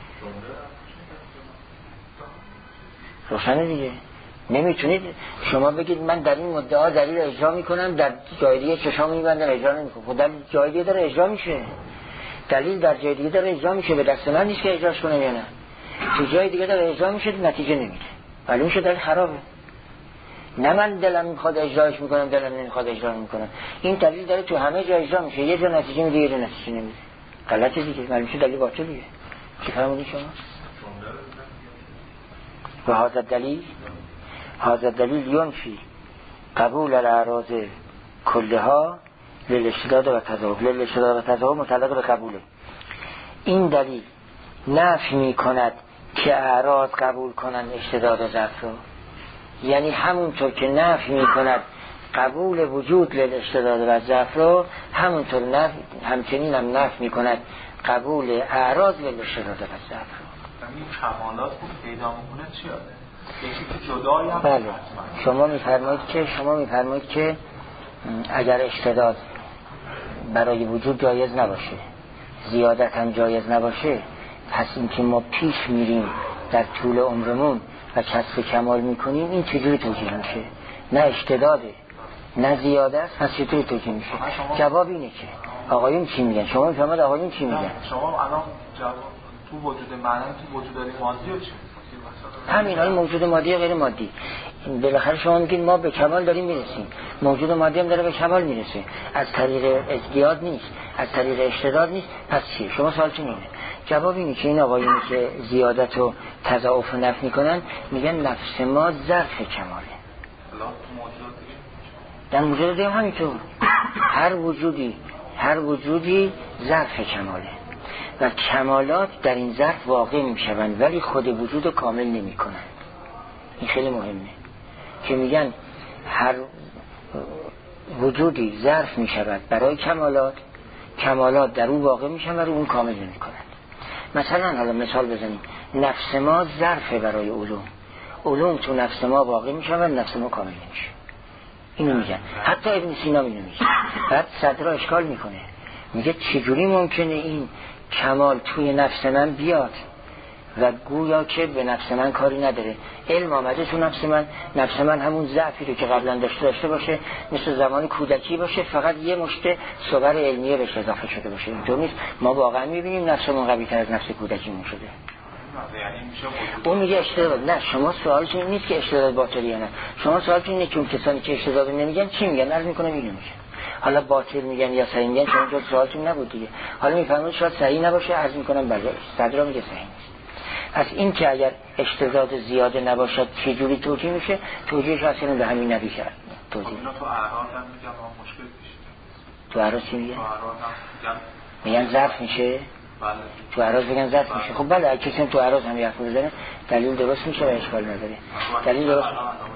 روشنه دیگه. نمیتونید شما بگید من در این مدعا دلیل اجرا میکنم، در جای دیگه چشام میبندم اجرا نمیکنم. خب دلیل جای دیگه داره اجرا میشه، دلیل در جای دیگه داره اجرا میشه، به دست من نیست که اجراش کنم یا نه. تو جای دیگه داره اجرا میشه نتیجه نمیده، معلوم شد دلیل خرابه. نه من دلم میخواد اجراش میکنم، دلم نمیخواد اجرا میکنم. این دلیل داره تو همه جا اجرا میشه، یه جا نتیجه میده یه جا نتیجه نمیده. غلطه دیگه، معلوم شد دلیل باطلیه. چی فرمودید شما؟ و هذا دلیل ینفی قبول الاعراض کلها للاشتداد و تضاعف. للاشتداد و تضاعف متعلق به قبوله. این دلیل نفی میکند که اعراض قبول کنند اشتداد و ضعف رو، یعنی همونطور که نفی میکند قبول وجود للاشتداد و ضعف رو، همونطور همچنین هم نفی میکند قبول اعراض للاشتداد و ضعف رو. این کمالات رو پیدا میکنه چی آده؟ یکی که جدایی هم بله. شما میفرمایید که اگر اشتداد برای وجود جایز نباشه، زیادت هم جایز نباشه، پس این که ما پیش میریم در طول عمرمون و کسب کمال میکنیم، این چجوری توجیه میشه؟ نه اشتداده نه زیاده است، پس چطوری توجیه میشه؟ جواب اینه که آقایون چی میگن؟ شما میفهمید آقایون چی میگن؟ شما الان جواب تو وجود معنی تو وجود ماضی رو چی همین های موجود مادی و غیر مادی. بالاخره شما میگید ما به کمال داریم میرسیم، موجود مادی هم داره به کمال میرسه، از طریق ازدیاد نیست، از طریق اشتداد نیست. پس چی؟ شما سوالتون اینه. جواب اینه که این آقایونی که زیادت و تضاعف نفی میکنن میگن نفس ما ظرف کماله. در موجود دیگه همینطور، هر وجودی ظرف کماله و کمالات در این ظرف واقع میشوند ولی خود وجود رو کامل نمی کنن. این خیلی مهمه که میگن هر وجودی ظرف میشود برای کمالات در اون واقع میشن و رو اون کامل نمی کنن. مثلا حالا مثال بزنیم، نفس ما ظرفه برای علوم تو نفس ما واقع میشن و نفس ما کامل نمیشه. اینو میگن. حتی ابن سینا اینو میگه. بعد صدر اشکال میکنه، میگه چجوری ممکنه این کمال توی نفس من بیاد و گویا که به نفس من کاری نداره. علم آمده تو نفس من همون ضعفی رو که قبلا داشته باشه، مثل زمان کودکی باشه، فقط یه مشت صور علمیه بهش اضافه شده باشه. اینطور نیست. ما واقعا میبینیم نفسمون قوی‌تر از نفس کودکیمون شده. اون میگه اشتداد. نه، شما سوالتون این نیست که اشتداد باطلی یا نه، شما سوالتون اینه که اون کسانی که اشتداد نمیگن چی میگن؟ عرض میکنم اینو میگن. حالا باطل میگن یا صحیح میگن، چون اینجا سوالتون نبود دیگه. حالا میفهمید شاید صحیح نباشه، عرض میکنم بله، صدرا میگه صحیح نیست. پس این که اگر اشتداد زیاده نباشد چه جوری توجیه میشه؟ توجیهش اصلا به همین نبی کرد. توجیه اینا تو اعراض هم میگم مشکل پیش تو اعراض چی میگن؟ تو اعراض هم میگن ظرف میشه. بله. تو اعراض بگن ظرف میشه. خب بله، کسی تو اعراض هم حرف بزنه دلیل درست میشه و اشکال نداره. دلیل درست.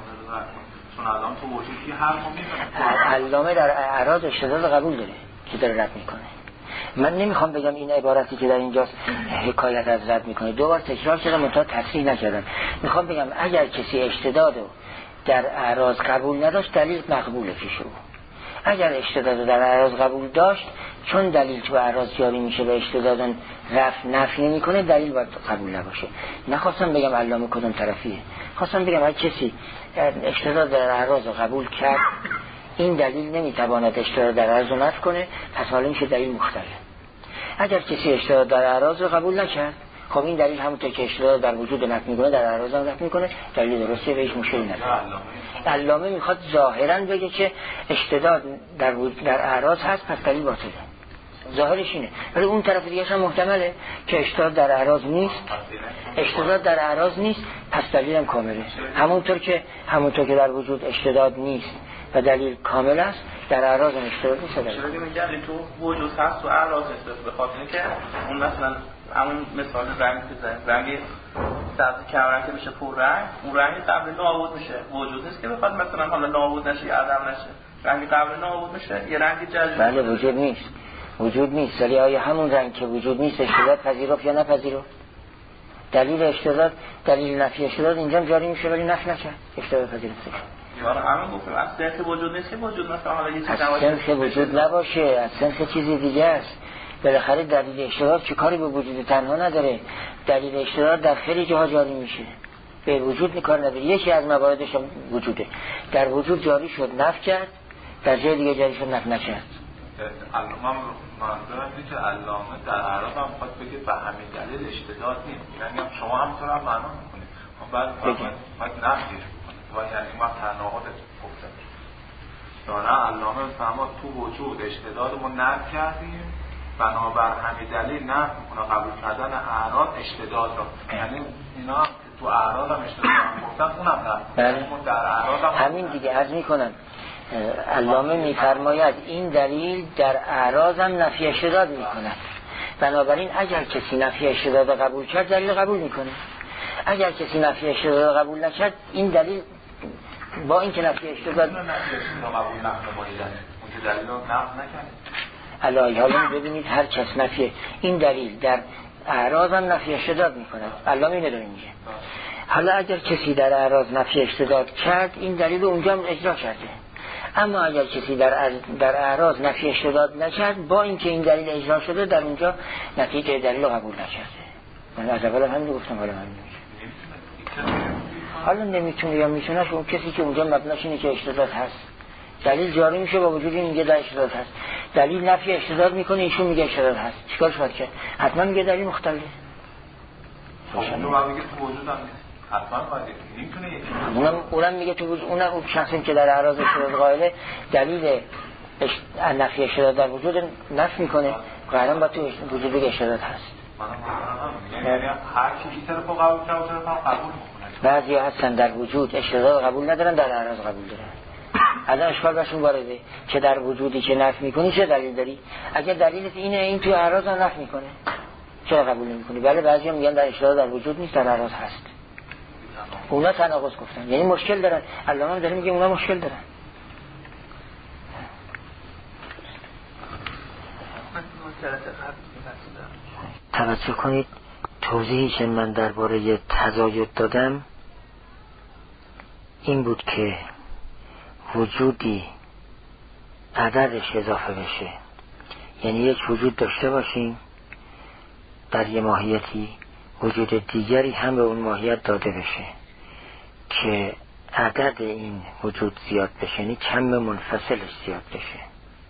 چون الان تو وجودی هر ما میفهمه علامه در اعراض اشتداد قبول داره که داره رد میکنه. من نمیخوام بگم این عبارتی که در اینجاست حکایت از رد میکنه، دوبار تکرار کردم منتها تصحیح نکردم. میخوام بگم اگر کسی اشتدادو در اعراض قبول نداشت دلیل مقبوله پیش او. اگر اشتدادو در اعراض قبول داشت، چون دلیل تو اعراض جاری میشه و اشتدادن رفع نفی نمیکنه، دلیل باید قبول نباشه. نخواستم بگم علامه کدوم طرفیه، خواستم بگم اگر کسی اشتداد در اعراض قبول کرد، این دلیل نمیتواند اشتداد در اعراض نفی کنه، پس حالا میشه دلیل مختلف. اگر کسی اشتداد در اعراض رو قبول نکرد، خب این دلیل همونطور که اشتداد در وجود نفی میکنه در اعراض هم نفی میکنه، دلیل درسته و هیچ مشکلی نداره. علامه میخواد ظاهرا بگه که اشتداد در اعراض هست، پس دلیل باطله. ظاهرش اینه، ولی اون طرف دیگه هم محتمله که اشتداد در اعراض نیست، اشتداد در اعراض نیست، پس دلیل هم کامله. همونطور که در وجود اشتداد نیست و دلیل کامل است، در اعراض هم اشتداد نیست. چرا میگن تو وجود هست تو اعراض هست؟ به خاطر اینکه اون مثلا همون مثال رنگ بزنیم، رنگ سبز کمرنگ که میشه پر رنگ، اون رنگ قبل نابود میشه. وجود نیست که بخواد مثلا حالا نابود نشه یا عدم نشه، رنگ قبل نابود میشه، یه رنگ جدید. بله، وجود نیست، ولی آیا همون رنگ که وجود نیست اشتداد پذیرفت یا نپذیرفت؟ دلیل اشتداد، دلیل نفی اشتداد اینجا جاری میشه ولی نفی نکرد، اشتداد پذیرفته. یعنی همین گفتم از سنخ وجود نیست که وجود مثلا حالا یه چیزی نباشه، از سنخ وجود نباشه، از سنخ چیزی دیگه است. بالاخره دلیل اشتداد چه کاری به وجود تنها نداره، دلیل اشتداد در خیلی جاها جاری میشه، به وجود کار نداره. یکی از مواردش هم وجوده، در وجود جاری شد نفی کرد، در جای دیگه جاری شد نفی نکرد. علامه منظورم اینه که علامه در اعراض هم خواهد بگه به همین دلیل اشتداد نیست، یعنی شما همونطور هم معنا میکنید، بعد باید نفیش بکنید و یعنی ما تناقض گفتم داره. علامه فهمه تو وجود اشتدادمون نفی کردیم، بنابر همین دلیل نفی میکنه قبول کردن اعراض اشتداد رو، یعنی اینا تو اعراض هم اشتداد هم گفتن اونم نفی در اعراض هم همین دیگه عرض میکنن. علامه میفرماید این دلیل در اعراض هم نفی اشتداد میکند، بنابراین اگر کسی نفی اشتداد قبول کرد دلیل قبول میکنه، اگر کسی نفی اشتداد قبول نکرد این دلیل با اینکه نفی اشتداد قبول نکنه اون که دلیل رو نقض نکنه. علایه حالا ببینید هر کس نفی این دلیل در اعراض هم نفی اشتداد میکند، علامه اینو داره میگه. حالا اگر کسی در اعراض نفی اشتداد کرد این دلیل رو اونجا هم اجرا کرده، اما اگر کسی در اعراض نفی اشتداد نکرد، با اینکه این دلیل اجرا شده در اونجا نتیجه دلیل رو قبول نکرده. من از اول همین گفتم، حالا همین حالا نمیتونه یا میتونه، اون کسی که اونجا مبناش اینه که اشتداد هست، دلیل جاری میشه با وجود این میگه در اشتداد هست، دلیل نفی اشتداد میکنه ایشون میگه اشتداد هست، چیکارش باید کرد؟ حتما میگه دلیل مختلفه. اون رو میگه تو وجود هم نیست. حتما باید نمیتونه اونم میگه تو اون شخصی که در اعراض اشتداد قائله دلیل نفی اشتداد در وجود نفی میکنه، قرآن با تو وجود اشتداد هست. یعنی هر کی طرف قبول کرده اون طرف قبول میکنه. بعضی هستن در وجود اشتداد قبول ندارن، در اعراض قبول دارن. الان اشکال بهشون وارده که در وجودی که نفی میکنی چه دلیل داری؟ اگر دلیلت اینه این تو اعراض هم نفی میکنه چرا قبول نمیکنی؟ بله بعضی هم میگن در اشتداد در وجود نیست، در اعراض هست. اونا تناقض گفتن، یعنی مشکل دارن. علامه هم داره میگه اونا مشکل دارن. توجه کنید توضیحی که من درباره تزاید دادم این بود که وجودی عددش اضافه بشه، یعنی یک وجود داشته باشیم در یه ماهیتی، وجود دیگری هم به اون ماهیت داده بشه که عدد این وجود زیاد بشه، یعنی کم منفصلش زیاد بشه.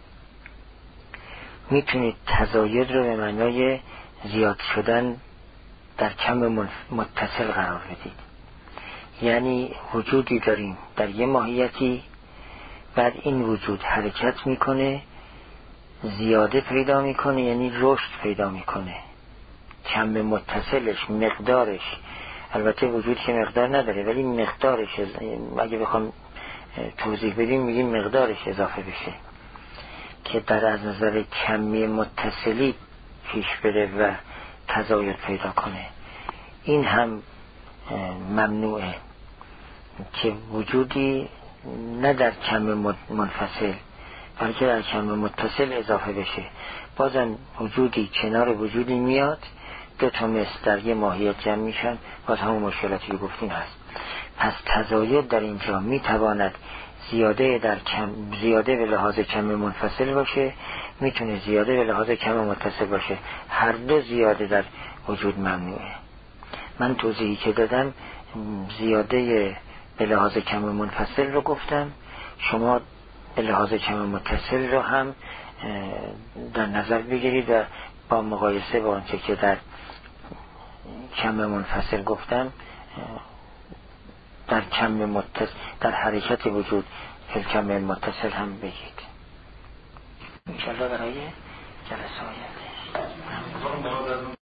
میتونید تزاید رو به معنای زیاد شدن در کم متصل قرار بدید. یعنی وجودی داریم در یه ماهیتی، بعد این وجود حرکت میکنه، زیاده پیدا میکنه، یعنی رشد پیدا میکنه. کم متصلش، مقدارش، البته وجود که مقدار نداره ولی مقدارش اگه بخوام توضیح بدیم میگیم مقدارش اضافه بشه که در از نظر کمی متصلی پیش بره و تزاید پیدا کنه. این هم ممنوعه که وجودی نه در کم منفصل بلکه در کم متصل اضافه بشه. بازم وجودی کنار وجودی میاد، دو تا مثل در یه ماهیت جمع میشن، باز همون مشکلاتی که گفتیم هست. پس تزاید در اینجا میتواند زیاده به لحاظ کم منفصل باشه، میتونه زیاده به لحاظ کم متصل باشه. هر دو زیاده در وجود ممنوعه. من توضیحی که دادم زیاده به لحاظ کم منفصل رو گفتم، شما به لحاظ کم متصل رو هم در نظر بگیرید و با مقایسه با آنچه که در کم منفصل گفتم در کم متصل در حرکت وجود فی کم متصل هم بگید. انشاءالله برای جلسه آینده